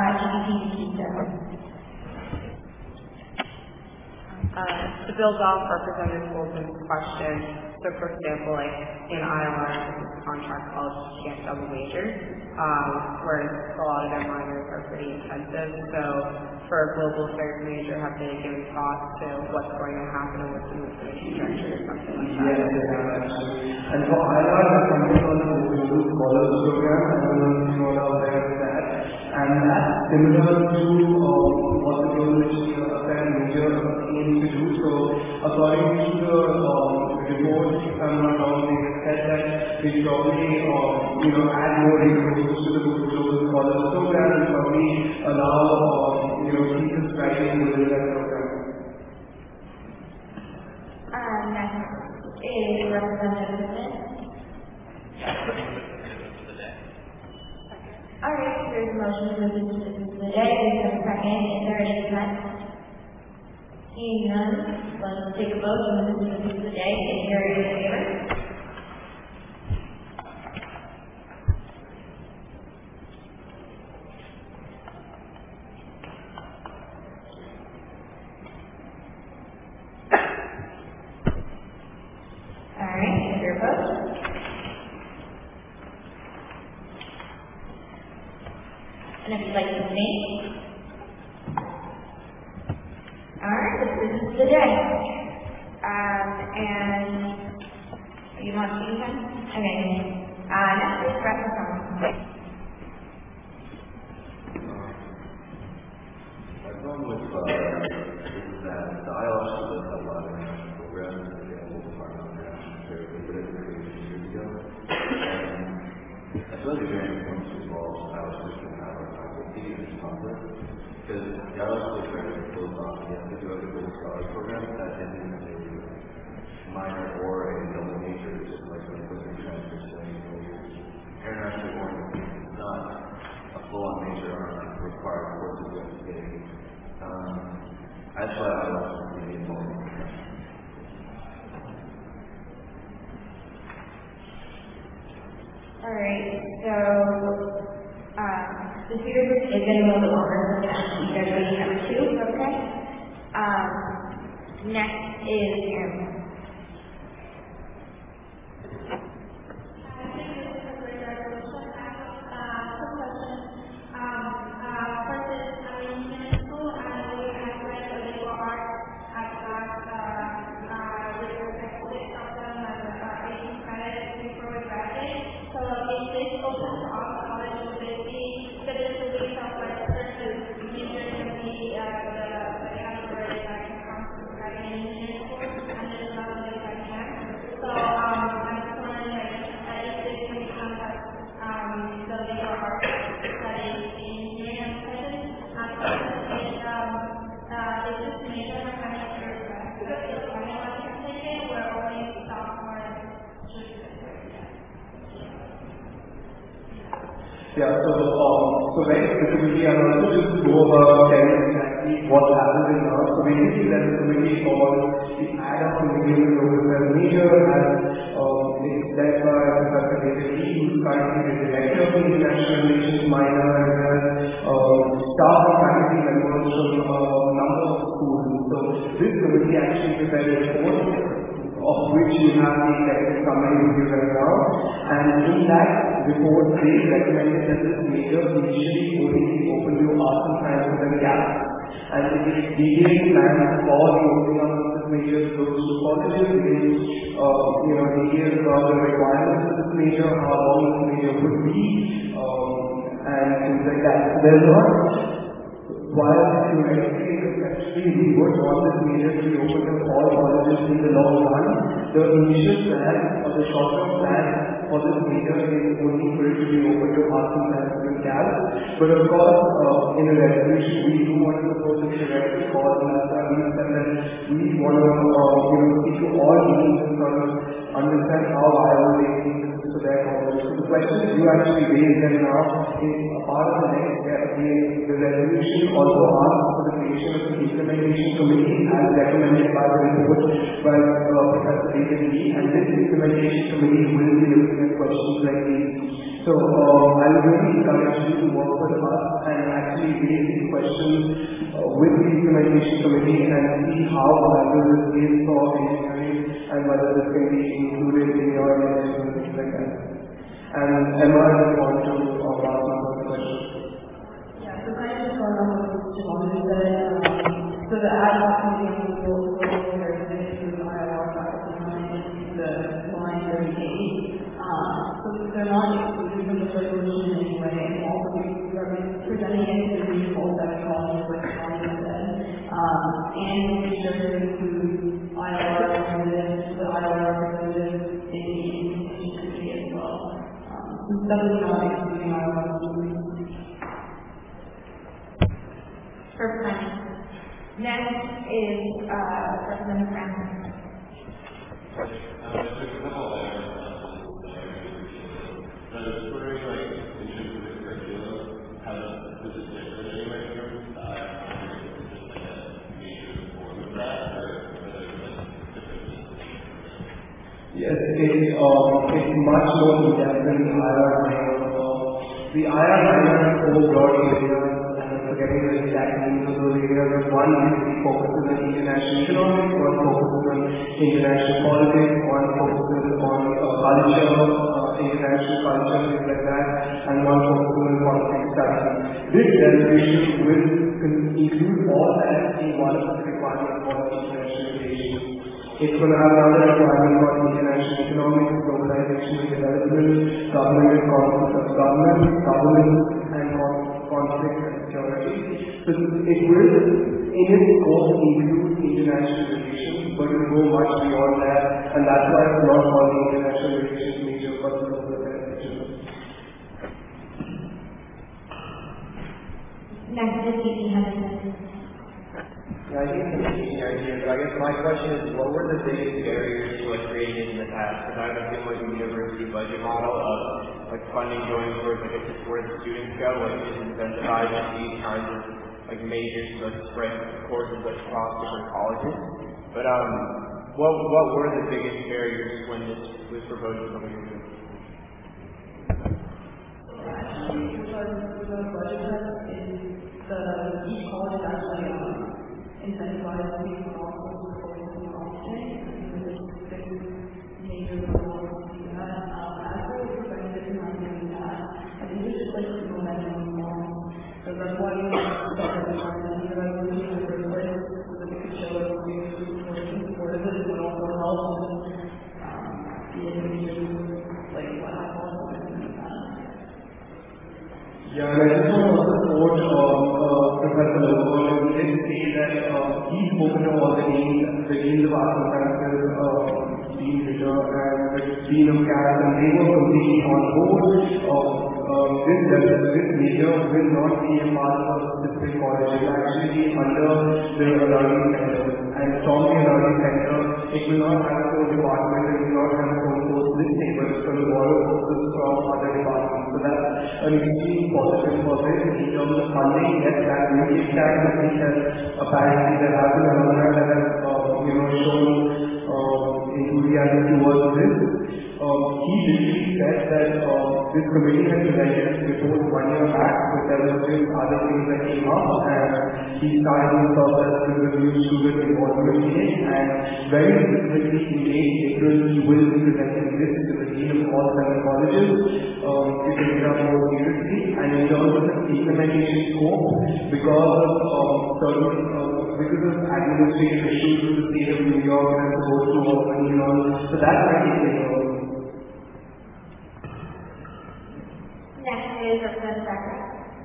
To build off Representative Coleman's question, so for example, like in ILR, contract colleges can't double majors, whereas a lot of their minors are pretty intensive. So for a global affairs major, have they given thought to what's going to happen and what's the information structure or something like that? Yes, they have actually. And for ILR, there's something called the Global Scholars Program. I don't know if you all are aware of that. And that's similar to what the Global Affairs major aims to do. So according to the report, if I'm not wrong, they said that they probably add more resources to the Global Scholars Program and probably allow thesis writing within that program. Next is Representative Smith. Alright, there's motion to move this to the day. Please have a second. Is there any comment? Seeing none, let's take a vote to move this to the day. Is there any in favor? And if you'd like to name. Alright, this is the day. And you want to see them? Okay. Next is referendum. My problem with this is that the ILS does have a lot of international programs available to partner international affairs that were created years ago. And I feel like it's very important to involve ILS system and our faculty in this process because the ILS program is built on the do other Global Scholars programs that isn't a minor or a double major, just like linguistic transfer studies or international oriented. It's not a full-on major or required courses that we take. That's why I was really involved in this. Alright, so the series is getting a little bit longer than you guys are reading number 2, okay? Next is Aaron. Yeah, so very specifically, I want to just go about telling exactly what happens in now. So basically, there's a committee called the Ad hoc Committee on the Local Affairs Major, and it's led by Professor David Lee, who's currently the Director of the International Relations Minor, and staff and faculty members from a number of schools. So this committee actually prepared a report of which you have the text summary with you right now. And in that report, they recommended that this major initially only be open to arts and sciences and gaps. And it is detailed plan for the opening up of this major to those two colleges, details about the requirements of this major, how long this major would be, and things like that. So there's not, while theoretically we would want this major to be open to all colleges in the long run, the initial plan or the short-term plan for this major is only for it to be open to arts and sciences and gaps. But of course, in a resolution, we do want to propose a theoretical cause, and that's why we said that we want to speak to all means and sort of understand how viable they think this is to their colleges. So the question you actually raised right now is a part of the next step. The resolution also asks for the creation of an implementation committee as recommended by the report by Professor David Lee, and this implementation committee will be looking at questions like these. So I would really encourage you to work with us and actually raise these questions with the implementation committee and see how viable this is for engineering and whether this can be included in your initiative and things like that. And Emma, I want to ask some questions. So kind of just going on what Javon said, so the ad hoc committee on the Global Affairs Ministry of ILR faculty behind the line 38. So they're not excluded from the resolution anyway, and also we're presenting it to the full set of colleges like Javon said. And we should include ILR representatives, the ILR representatives in the implementation committee as well. So definitely not excluding ILR students. Perfect. Next is Representative Francis. There's a couple of items on this that I really appreciate. But it's sort of like in terms of the curriculum, how does Yes, it's much more in-depth than the IR. The IR has four broad areas, and I'm forgetting the exact names of those areas. One is focuses on international economics, one focuses on international politics, one focuses on culture, international culture, things like that, and one focuses on politics studies. This derivation will include all that in one of the requirements for international relations. It's going to have another requirement for international economics, globalization and development, government and conflict of government, government and conflict and security. So it will, in its course, include international relations, but it will go much beyond that, and that's why it's not called the international relations major, but the global affairs. Next is Stephen Henderson. Yeah, I think it's interesting idea, but I guess my question is, what were the biggest barriers to creating in the past? Because I have a feeling the university budget model of funding going towards where the students go, is incentivized these kinds of majors to spread courses across different colleges. But what were the biggest barriers when this was proposed a couple years ago? Actually, with the budget cuts, each college is actually incentivized to be also according to college, and there's six major goals to do that. As for perspective on doing that, I think it's just momentum along. So that's why you start to try to do that in the first place, so that it could show that we're supportive of it, but also help the individuals, what happens in the past. Yeah, and I just want to support Professor Lobo. He did say that he's spoken to all the deans of arts and sciences, Dean Ritter and the Dean of CAS, and they were completely on board. This major will not be a part of a specific college. It will actually be under the learning center. And from the learning center, it will not have its own department, it will not have its own course listing, but it's going to borrow courses from other departments. So that's an extreme positive for this in terms of funding. Yes, that will take time, but we can apparently there have been alumni that have shown enthusiasm towards this. He literally said that this committee had presented its report 1 year back, but there were still other things that came up, and he started himself as the new student involvement meeting, and very specifically in late April he will be presenting this to the dean of all 7 colleges to take it up more seriously. And in terms of the implementation scope, because of administrative issues with the state of New York and the go through Albany and all, so that's why he came over. Next is Representative Zachary.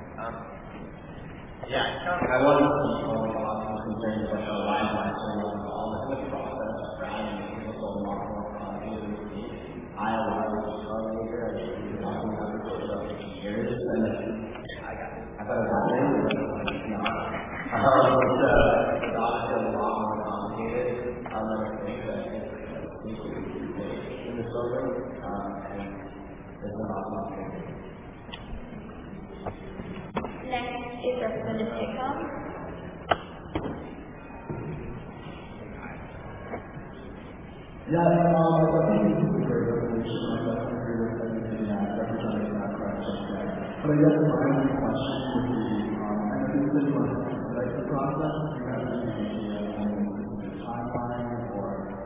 I wanted to speak on some concerns about the wildlife in the process around making the soul more complicated in the state. Iowa was a strong leader, and we've been talking about this for 50 years, and I thought it was happening, but it's not. It's obviously a lot more complicated than I think that needs to be in the program, and there's a lot more complicated. Next is Representative Chickham. Yeah, I think this is a great resolution. I definitely agree with everything that Representative McCracken just said. But I guess my only question would be, and this is the process, do you have any idea on the timeline or?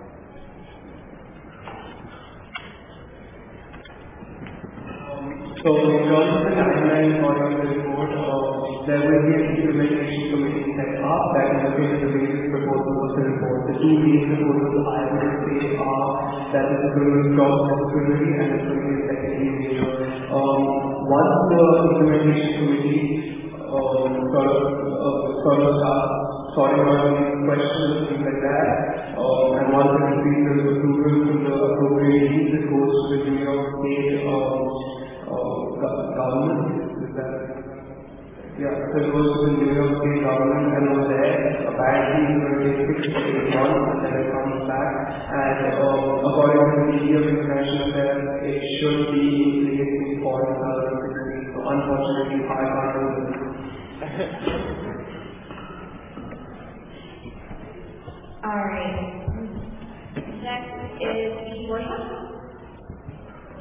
So in terms of the timeline for the report, there will be an implementation committee set up that will look into the basic proposals of the report. The two main proposals I would say are that is the criminal job disciplinary and the criminal secondary major. Once the implementation committee sort of starts sorting out these questions, things like that, and once it receives the approval from the appropriate teams, it goes to the New York State government. Is that? Yeah, so it goes to the New York State government, and over there, apparently it's going to take 6 to 8 months, and then it comes back. And according to the media of international affairs, it should be in place before 2016. So unfortunately, I can't do this. Alright. Next is Pete Worsham.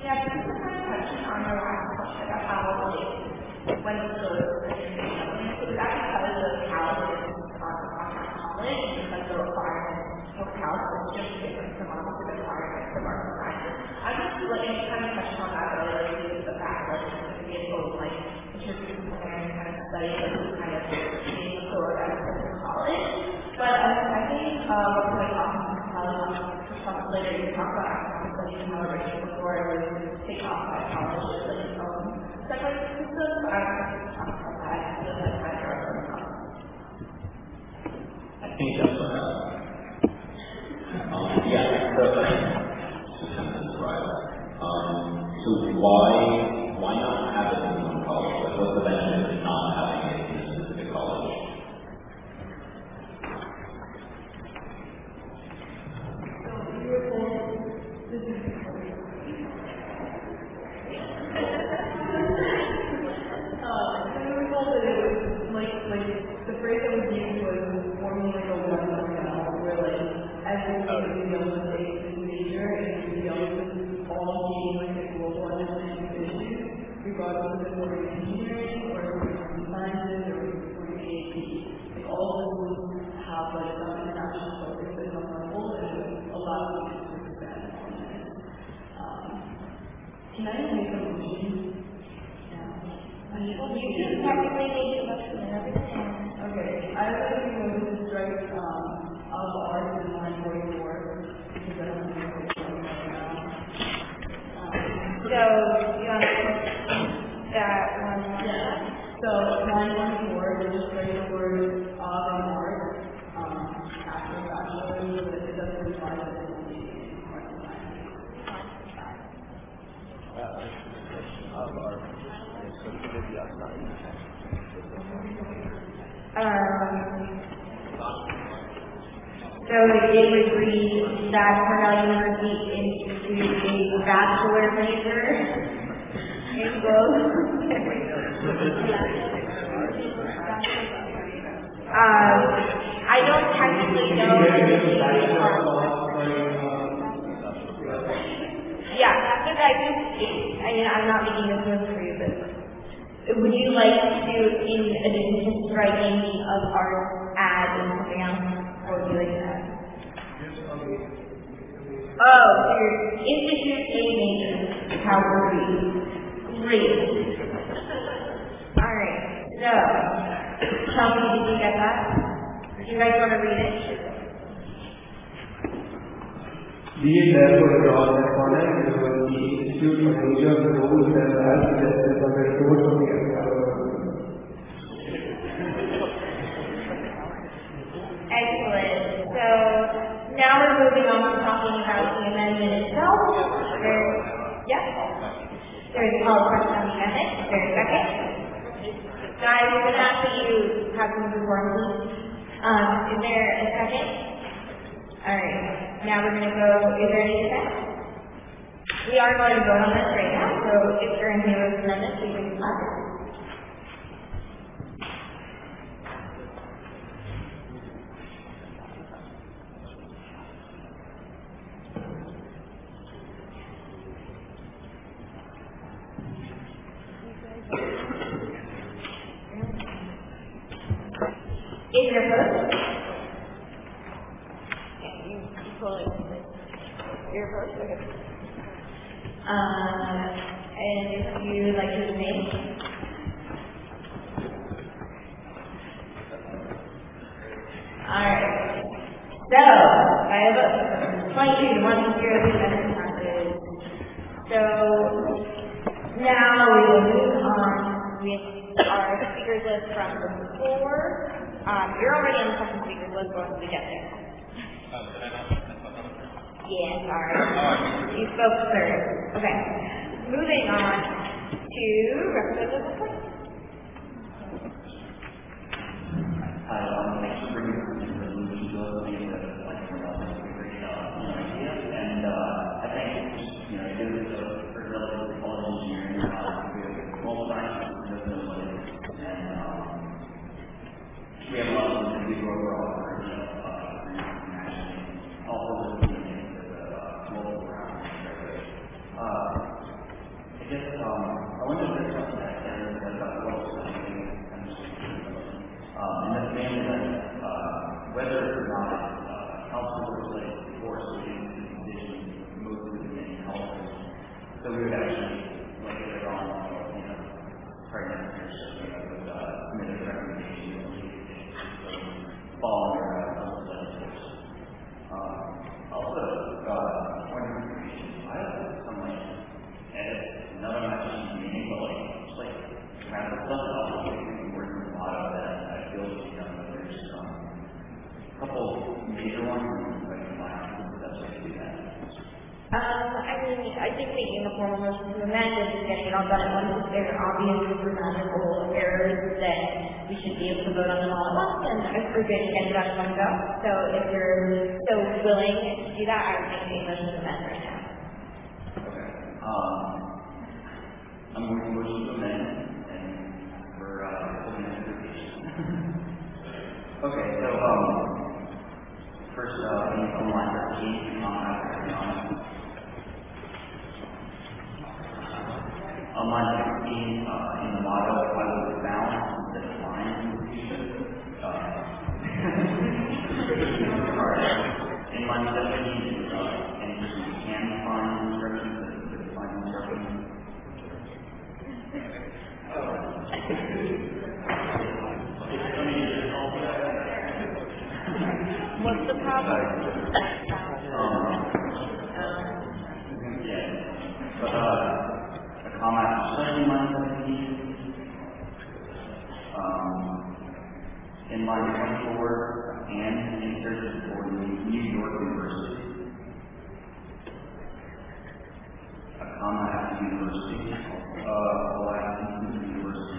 Yeah, this is kind of question on our last question about how, like, when it goes to so is that because of how it is on college, because the requirements of Cal is just different from the requirements of our society? I'm just looking kind of touched on that earlier, the fact that it's going to be able to, like, introduce and kind of study like kind of being sort of college. But I think what we're talking about later, you talk about academic studies and how it works before it was take off by college, like its own separate system. I don't know if you talk about that. I feel like my I think that's what yeah, so right. So why not have it in one college? Like, what's the benefit of not having it in a specific college? The phrase that was used was forming like a one where like everyone would be able to take this major and would be able to all gain like a global understanding of issues, regardless of if we're in engineering or if we're in sciences or if we're in AP. Like all of them would have like some international focus at some level and it would allow them to expand on it. Can I make a motion? Well, you can technically make a motion and everything. Okay, I would like to move to strike of ours in line 44 because I don't think it's right now. So, you want to put that one more? Yeah. So, line 44, we just strike the word of and art after bachelor's, but it doesn't imply that it will be part-time. Of art. So it could be outside. So it would read that Cornell University Institute a bachelor major in both. I don't technically know. Yeah, because I'm not making this move for you, but would you like to, in addition to striking the of art, add in something else? Or would you like that? Oh, so your institute A major, how would we? Great. Alright, so, Chelsea, did you get that? Do you guys want to read it? Be it therefore drawn upon it, when the institute of major rules and as suggested by the report of the Excellent. So now we're moving on to talking about the amendment itself. There's a call for question on the amendment. Is there a second? Guys, we're going to ask that you have some reform, please. Is there a second? Alright. Now we're going to go, is there any defense? We are going to vote on this right now, so if you're in favor of the amendment, please raise your hand. Is there opposed? You're opposed? Okay. And if you would like to remain? Alright. So, I have a 22 to 1 to 0 the amendment passes. So, now we will move on with our speakers list from before. You're already on the second speakers list once we get there. Yeah, sorry. You spoke third. Okay. Moving on to Representative LaPointe. Thanks for bringing this resolution to us. I think that's a great idea. And I think it is a relatively college engineering. We have multiple scientists and we have a lot of things we go overall. Also, submit a recommendation to fall under legislators. Also, point of information, I have some edits, another message meaning, but just kind of stuff that I'll be working with a lot of that I feel is there's a couple major ones and I can find the best way to do that. I think making a formal motion to amend and just getting it all done at once, if there are obvious grammatical errors, then we should be able to vote on them all at once, and if we're good to get it done in one go. So if you're so willing to do that, I would make a motion to amend right now. Okay. I'm going to motion to amend, and we're holding that application. Okay, so first, on line 13, on line 15, in the motto, I will balance instead of line institution. In line 17, any person can find instructions that define instructions. What's the problem? Yeah, but a comment in line 17, in line 24, and inserted for New York University. A comment at the university, university.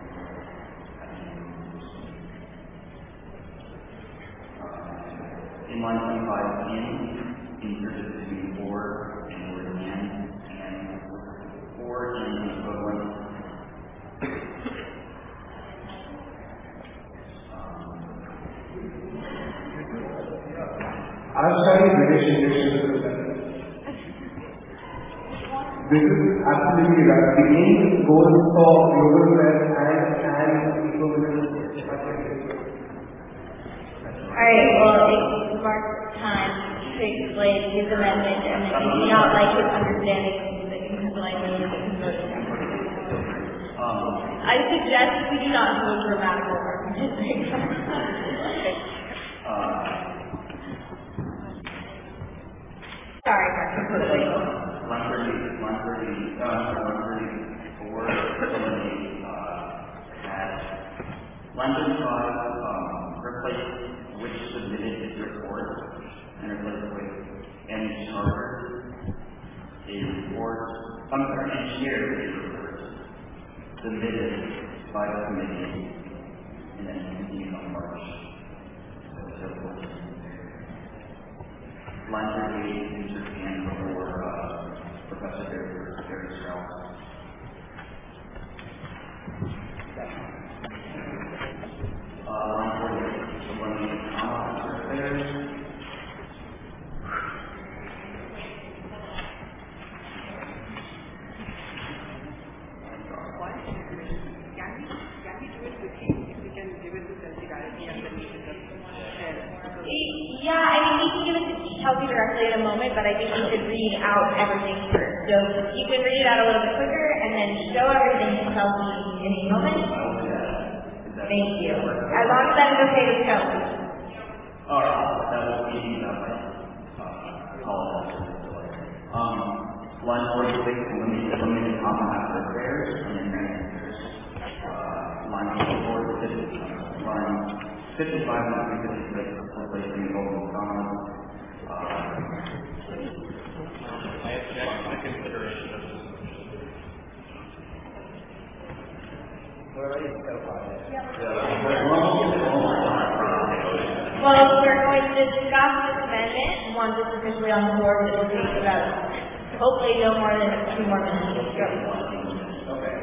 In line 25, inserted between for and word and for in the equivalent. I've studied British English as well. This is absolutely right. The aim goes for global wealth and equivalent. Alright, well, it's Mark's time to explain his amendment, and if you do not like his understanding of the language, you can vote it down. I suggest we do not do a grammatical argument. Sorry, Mark. 134, line 35, replace which submitted its report and replace with any charter a report, and shared a report submitted by the committee and then continue on March. Line 38, insert and before Professor Barry Strauss. Line 48, so when we there. Yeah, I mean, we can give it to Chelsea directly in a moment, but I think we should read out everything first. So you can read it out a little bit quicker and then show everything to Chelsea in a moment. Thank you. As long as that is okay with Chelsea. That will be line 46, eliminate common after prayers and then prayers. Line 54, line 55, line 56, replacing golden commas. I object to the consideration of this. We're already so far. Well, we're going to discuss this amendment once it's officially on the board, which will take about hopefully no more than 2 more minutes to go. Okay.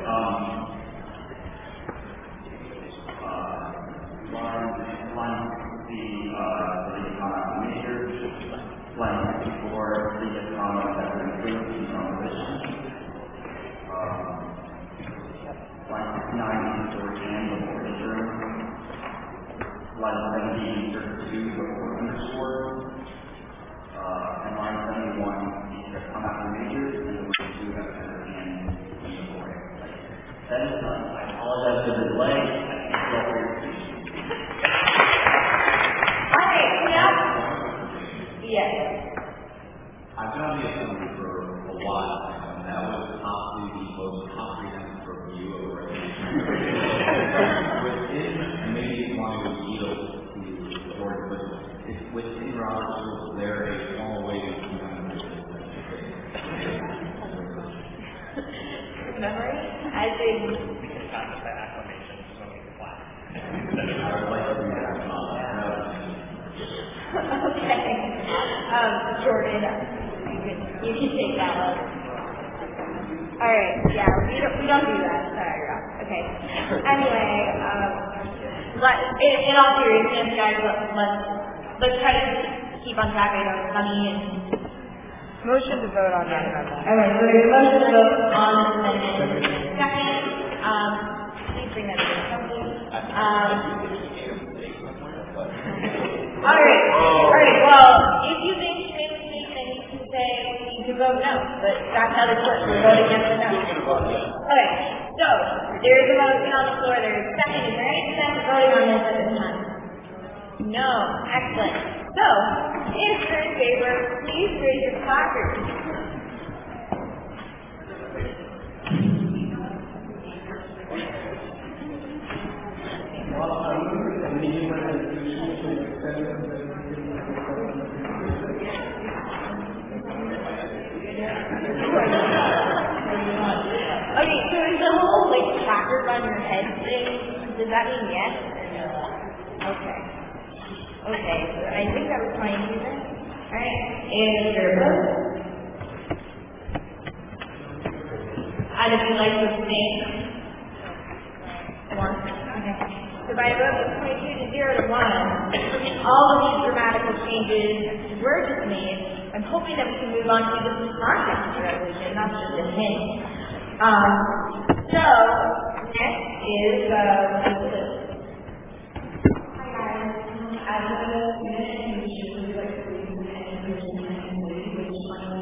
Line the comment major. Line 54, the comment that would include the composition. Line 69, the and before the term. Line 70, insert 2 before underscore. And line 71, the come after major, and the word 2 after and before. That is done. I apologize. apologize for the delay. Thank you all for your patience. Okay, yeah. Yes. I've been on the assembly for a while, and that was possibly the most comprehensive review of a regulation. Within maybe wanting to yield to the board, but if within Robert's rules, there a small way to Memory? I think. We can pass it by acclamation, so we can clap. I would like to do that. Okay. Jordan, you can take that one. All right. Yeah, we don't do that. Sorry, Rob. Okay. Anyway, in all seriousness, guys, let's try to keep on track. I know it's funny and. Motion to vote on that. Alright, so there's a motion to vote on this amendment. Second, please bring that to the assembly. Alright, well, if you think you made a mistake, then you can say, you can vote no, but that's how this works, we're voting yes or no. Okay, so, there's a motion on the floor, there's a second, is there any sense of voting on this at this time? No, excellent. So, if you're in favor, please raise your placards. Okay, so is the whole placard on your head thing, does that mean yes or no? Okay. Okay, so I think that was fine too then. Alright, and your vote. And if you'd like to abstain? One. Okay. So by a vote of 22 to 0 to 1, all of these grammatical changes were just made. I'm hoping that we can move on to the content of the resolution, not just a hint. So, next is Elizabeth. As a unit teacher, we like to read and which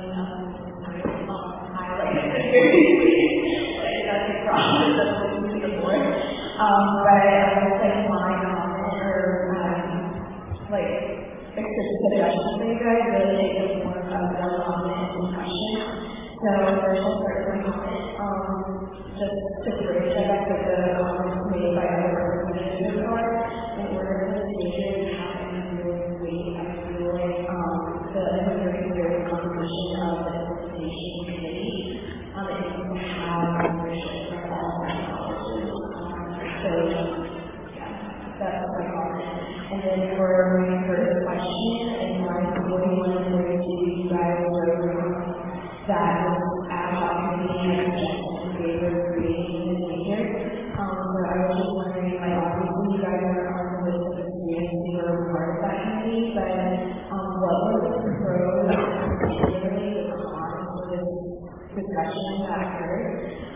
highlighted the that's a process that's listening to the board. But I will say my comment or suggestions for you guys really make it more of a relevant discussion. So there's a certain comment just to bridge, I guess, with the comments made by other representatives in order for the stages having really weight, I feel like the very composition of the implementation committee it needs to have leadership from all stakeholders. So yeah, that's my comment. And then for my first question, and my 41 to you guys that ad hoc committee and in favor of creating this major. So I was just wondering, like, obviously you guys are on the list of experience, you were part of that committee, but what were the pros and particularly the cons of this discussion that occurred?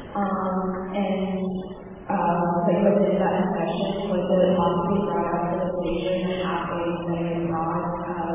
Like within that discussion, was it possibly brought up to the station and have a broad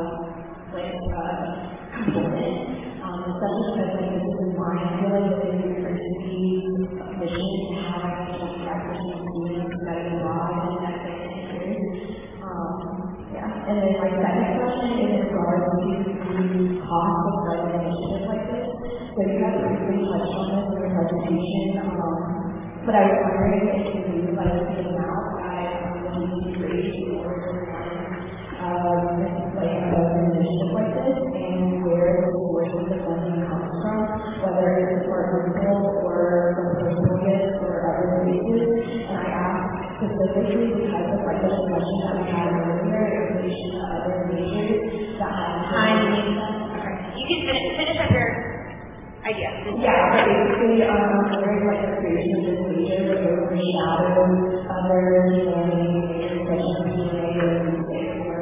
component? Especially because like this is mine, I feel like the university's mission to have practicing students that are broad and that they can yeah. And then my second question is in regards to the cost of running an initiative like this. So you have briefly touched on this in your presentation, but I was wondering if you could use like the amount that the DC raised in order to run like an initiative like this, and where the source of the funding comes from, whether it's for personal or from personal gifts or other bases. And I asked specifically because of like the discussion that we had earlier in relation to other majors that have You can finish up your idea. Yeah, but basically wondering like the creation of this major would overshadow other learning majors such as DNA or music or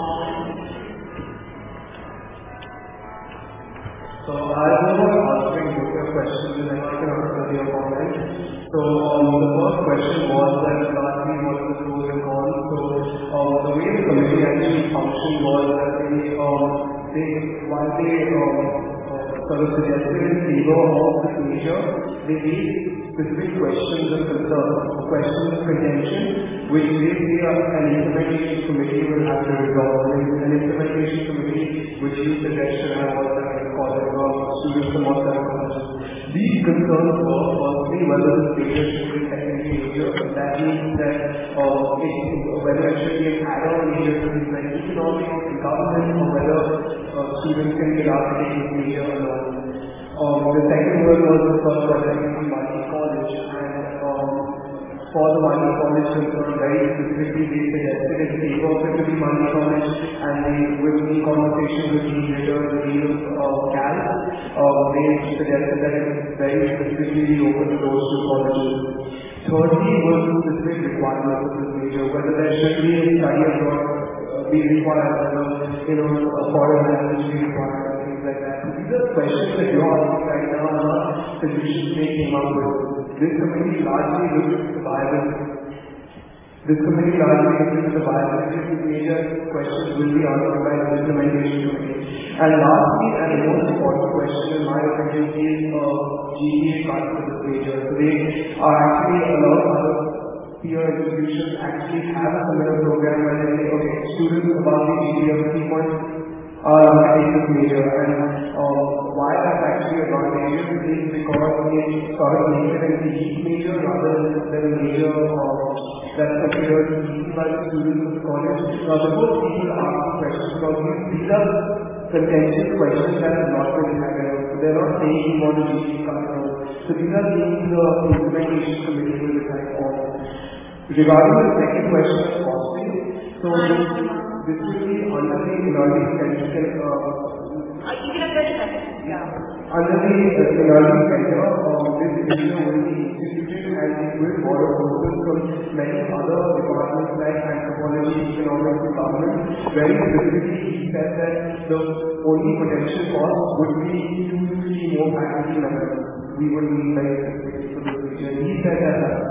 So I was answering both your questions and I can answer your comments. So the first question was that lastly what the pros and cons. So the way the committee actually functioned was that while they sort of suggested in favor of this major, they made specific questions of concern, questions of contention, which they say an implementation committee will have to resolve. An implementation committee, which you suggest should have also call it students from all colleges. These concerns were firstly whether the major should be technically major. That means that whether it should be an add-on major to things like economics and government, or whether students can be allowed to take this major or not. The second one was the first whether it can be multi-college, and for the multi-college concern, very specifically they suggested in favor of it to be multi-college, and they, with the conversation with the leader, the dean of CAL, they suggested that it very specifically be open to those two colleges. Thirdly was the specific requirements of this major, whether there should be a study abroad be required, whether a foreign language be required, and things like that. So these are questions that you're asking right now, and not solutions they came up with. This committee largely looks at the viability. This committee largely looks at the viability of the major questions will be answered by the implementation committee. And lastly, and the most important question in my opinion is GPA cuts for this major. So they are actually a lot of other peer institutions actually have a similar program where they say, okay, students above the GPA of 3 points take this major. And why that's actually advantageous is because it sort of makes it an elite major rather than a major that's considered easy by the students of the college. Now, suppose people ask questions about these are contentious questions that are not going to happen. They're not saying we want to GPA cut. So these are things the implementation committee will decide on. Regarding the second question of costing, so this will be under the learning center. You can have 30 seconds. Yeah. Under the learning center, this measure will be instituted and it will borrow courses from many other departments like anthropology, economics, and government. Very specifically, he said that the only potential cost would be 2 to 3 more faculty members. We would need very specific for this measure. He said that.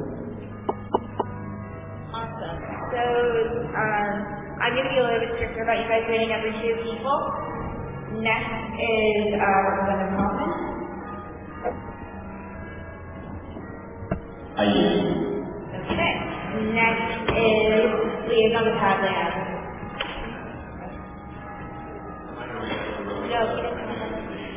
So, I'm going to be a little bit stricter about you guys rating every 2 people. Next is Representative Hoffman. I use. Okay. Next is Liaison to Padland. No, he doesn't have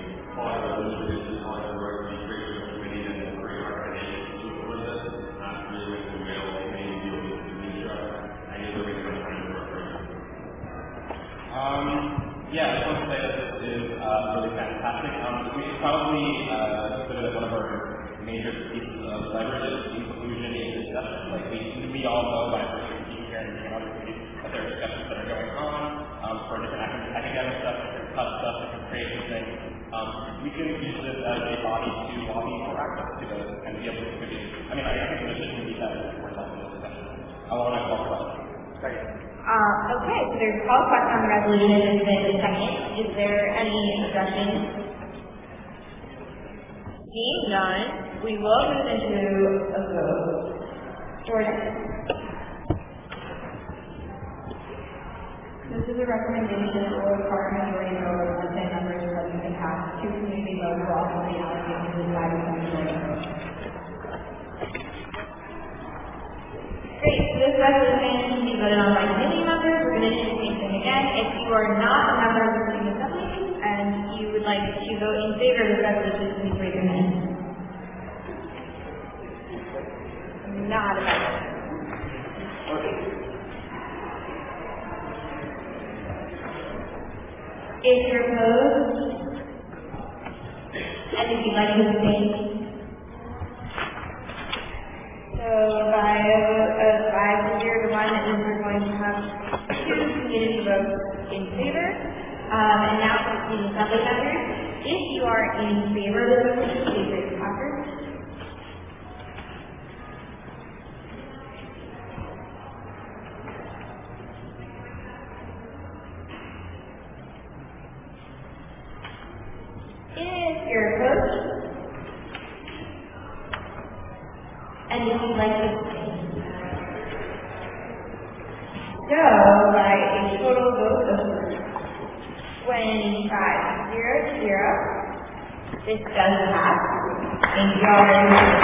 Yeah, I just want to say that this is really fantastic. We should probably consider that one of our major pieces of leverage is inclusion in discussion. Like we all know by being here and being on the committee that there are discussions that are going on for different academic stuff, different cut stuff, different creative things. We can use this as a body to lobby for access to those and be able to contribute. I mean, I think the mission would be that we're involved in this discussion. I want to talk about it. Okay, so there's a call to question on the resolution and then the second. Is there any objections? Seeing none, we will move into a vote. Jordan? This is a recommendation that will require a majority vote of 10 members present and cast 2 community votes will also be allocated to the majority vote. Great, so this resolution can be voted on by committee members. We're going to do the same thing again. If you are not a member of the student assembly and you would like to vote in favor of this resolution, please raise your hand. Not a member. If you're opposed, and if you'd like to abstain, so by a 5 to 0 to 1, that means we're going to have 2 community votes in favor. And now for student assembly members, if you are in favor of the resolution, please raise your hand. If you're opposed, and if you'd like to abstain. So, by a total vote of 25-0 to 0, this does pass. Thank you all very much.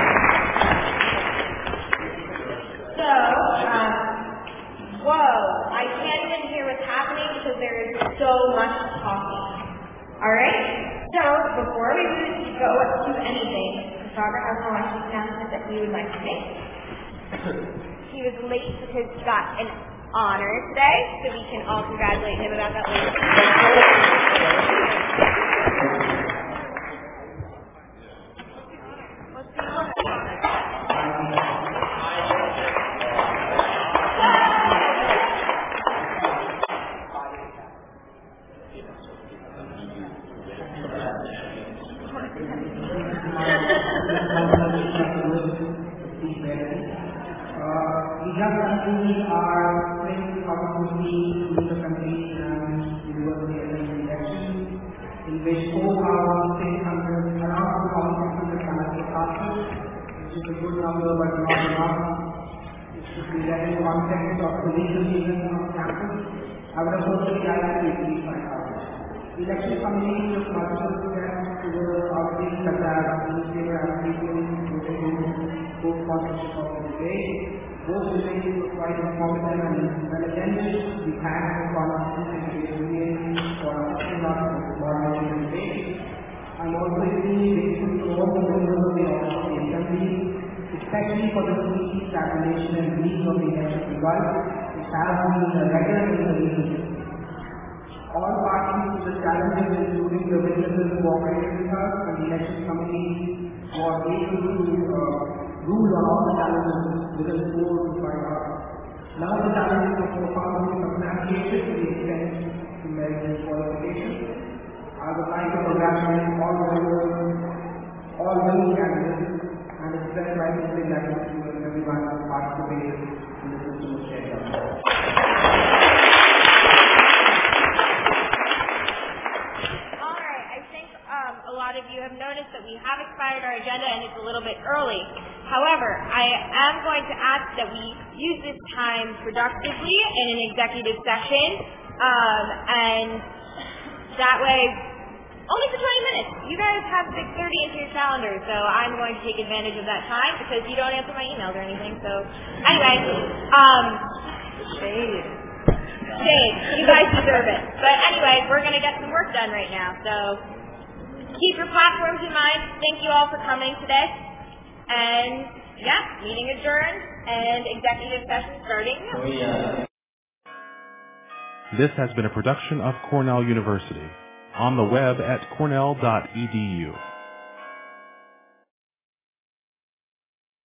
So, whoa, I can't even hear what's happening because there is so much talking. Alright? So, before we go to anything, Sagar has one last announcement that we would like to make. He was late because he got an honor today, so we can all congratulate him about that later. What's the honor? We just actually are playing opportunity in the country and university elections, in which 4,600, around 4,600 candidate classes, which is a good number but not enough. It should be read in context of the legal season on campus. I would have personally liked to increase my coverage. The election committee took multiple steps towards outreach such as newspaper applications, voting rooms, co-sponsorship of the debate. Both debates were quite informative and well attended. We thank the Constitution and the Union for assisting us with moderating the debate. I'm also extremely grateful to all the members of the Assembly, especially for the speedy tabulation and release of the election results, which has been a regular in the region. All parties to the challenges, including the witnesses who operated with us, and the election committee was able to rule on all the challenges within 4 to 5 hours. Now the challenges of profoundly substantiated to the extent to merit qualification. I would like to congratulate all members, all winning candidates, and express my sincere gratitude to everyone who participated in the system of sharing. A lot of you have noticed that we have expired our agenda and it's a little bit early. However, I am going to ask that we use this time productively in an executive session, and that way, only for 20 minutes. You guys have 6:30 into your calendar, so I'm going to take advantage of that time because you don't answer my emails or anything. So, anyway, shade. You guys deserve it. But anyway, we're going to get some work done right now, so keep your platforms in mind. Thank you all for coming today. And, yeah, meeting adjourned and executive session starting now. This has been a production of Cornell University. On the web at cornell.edu.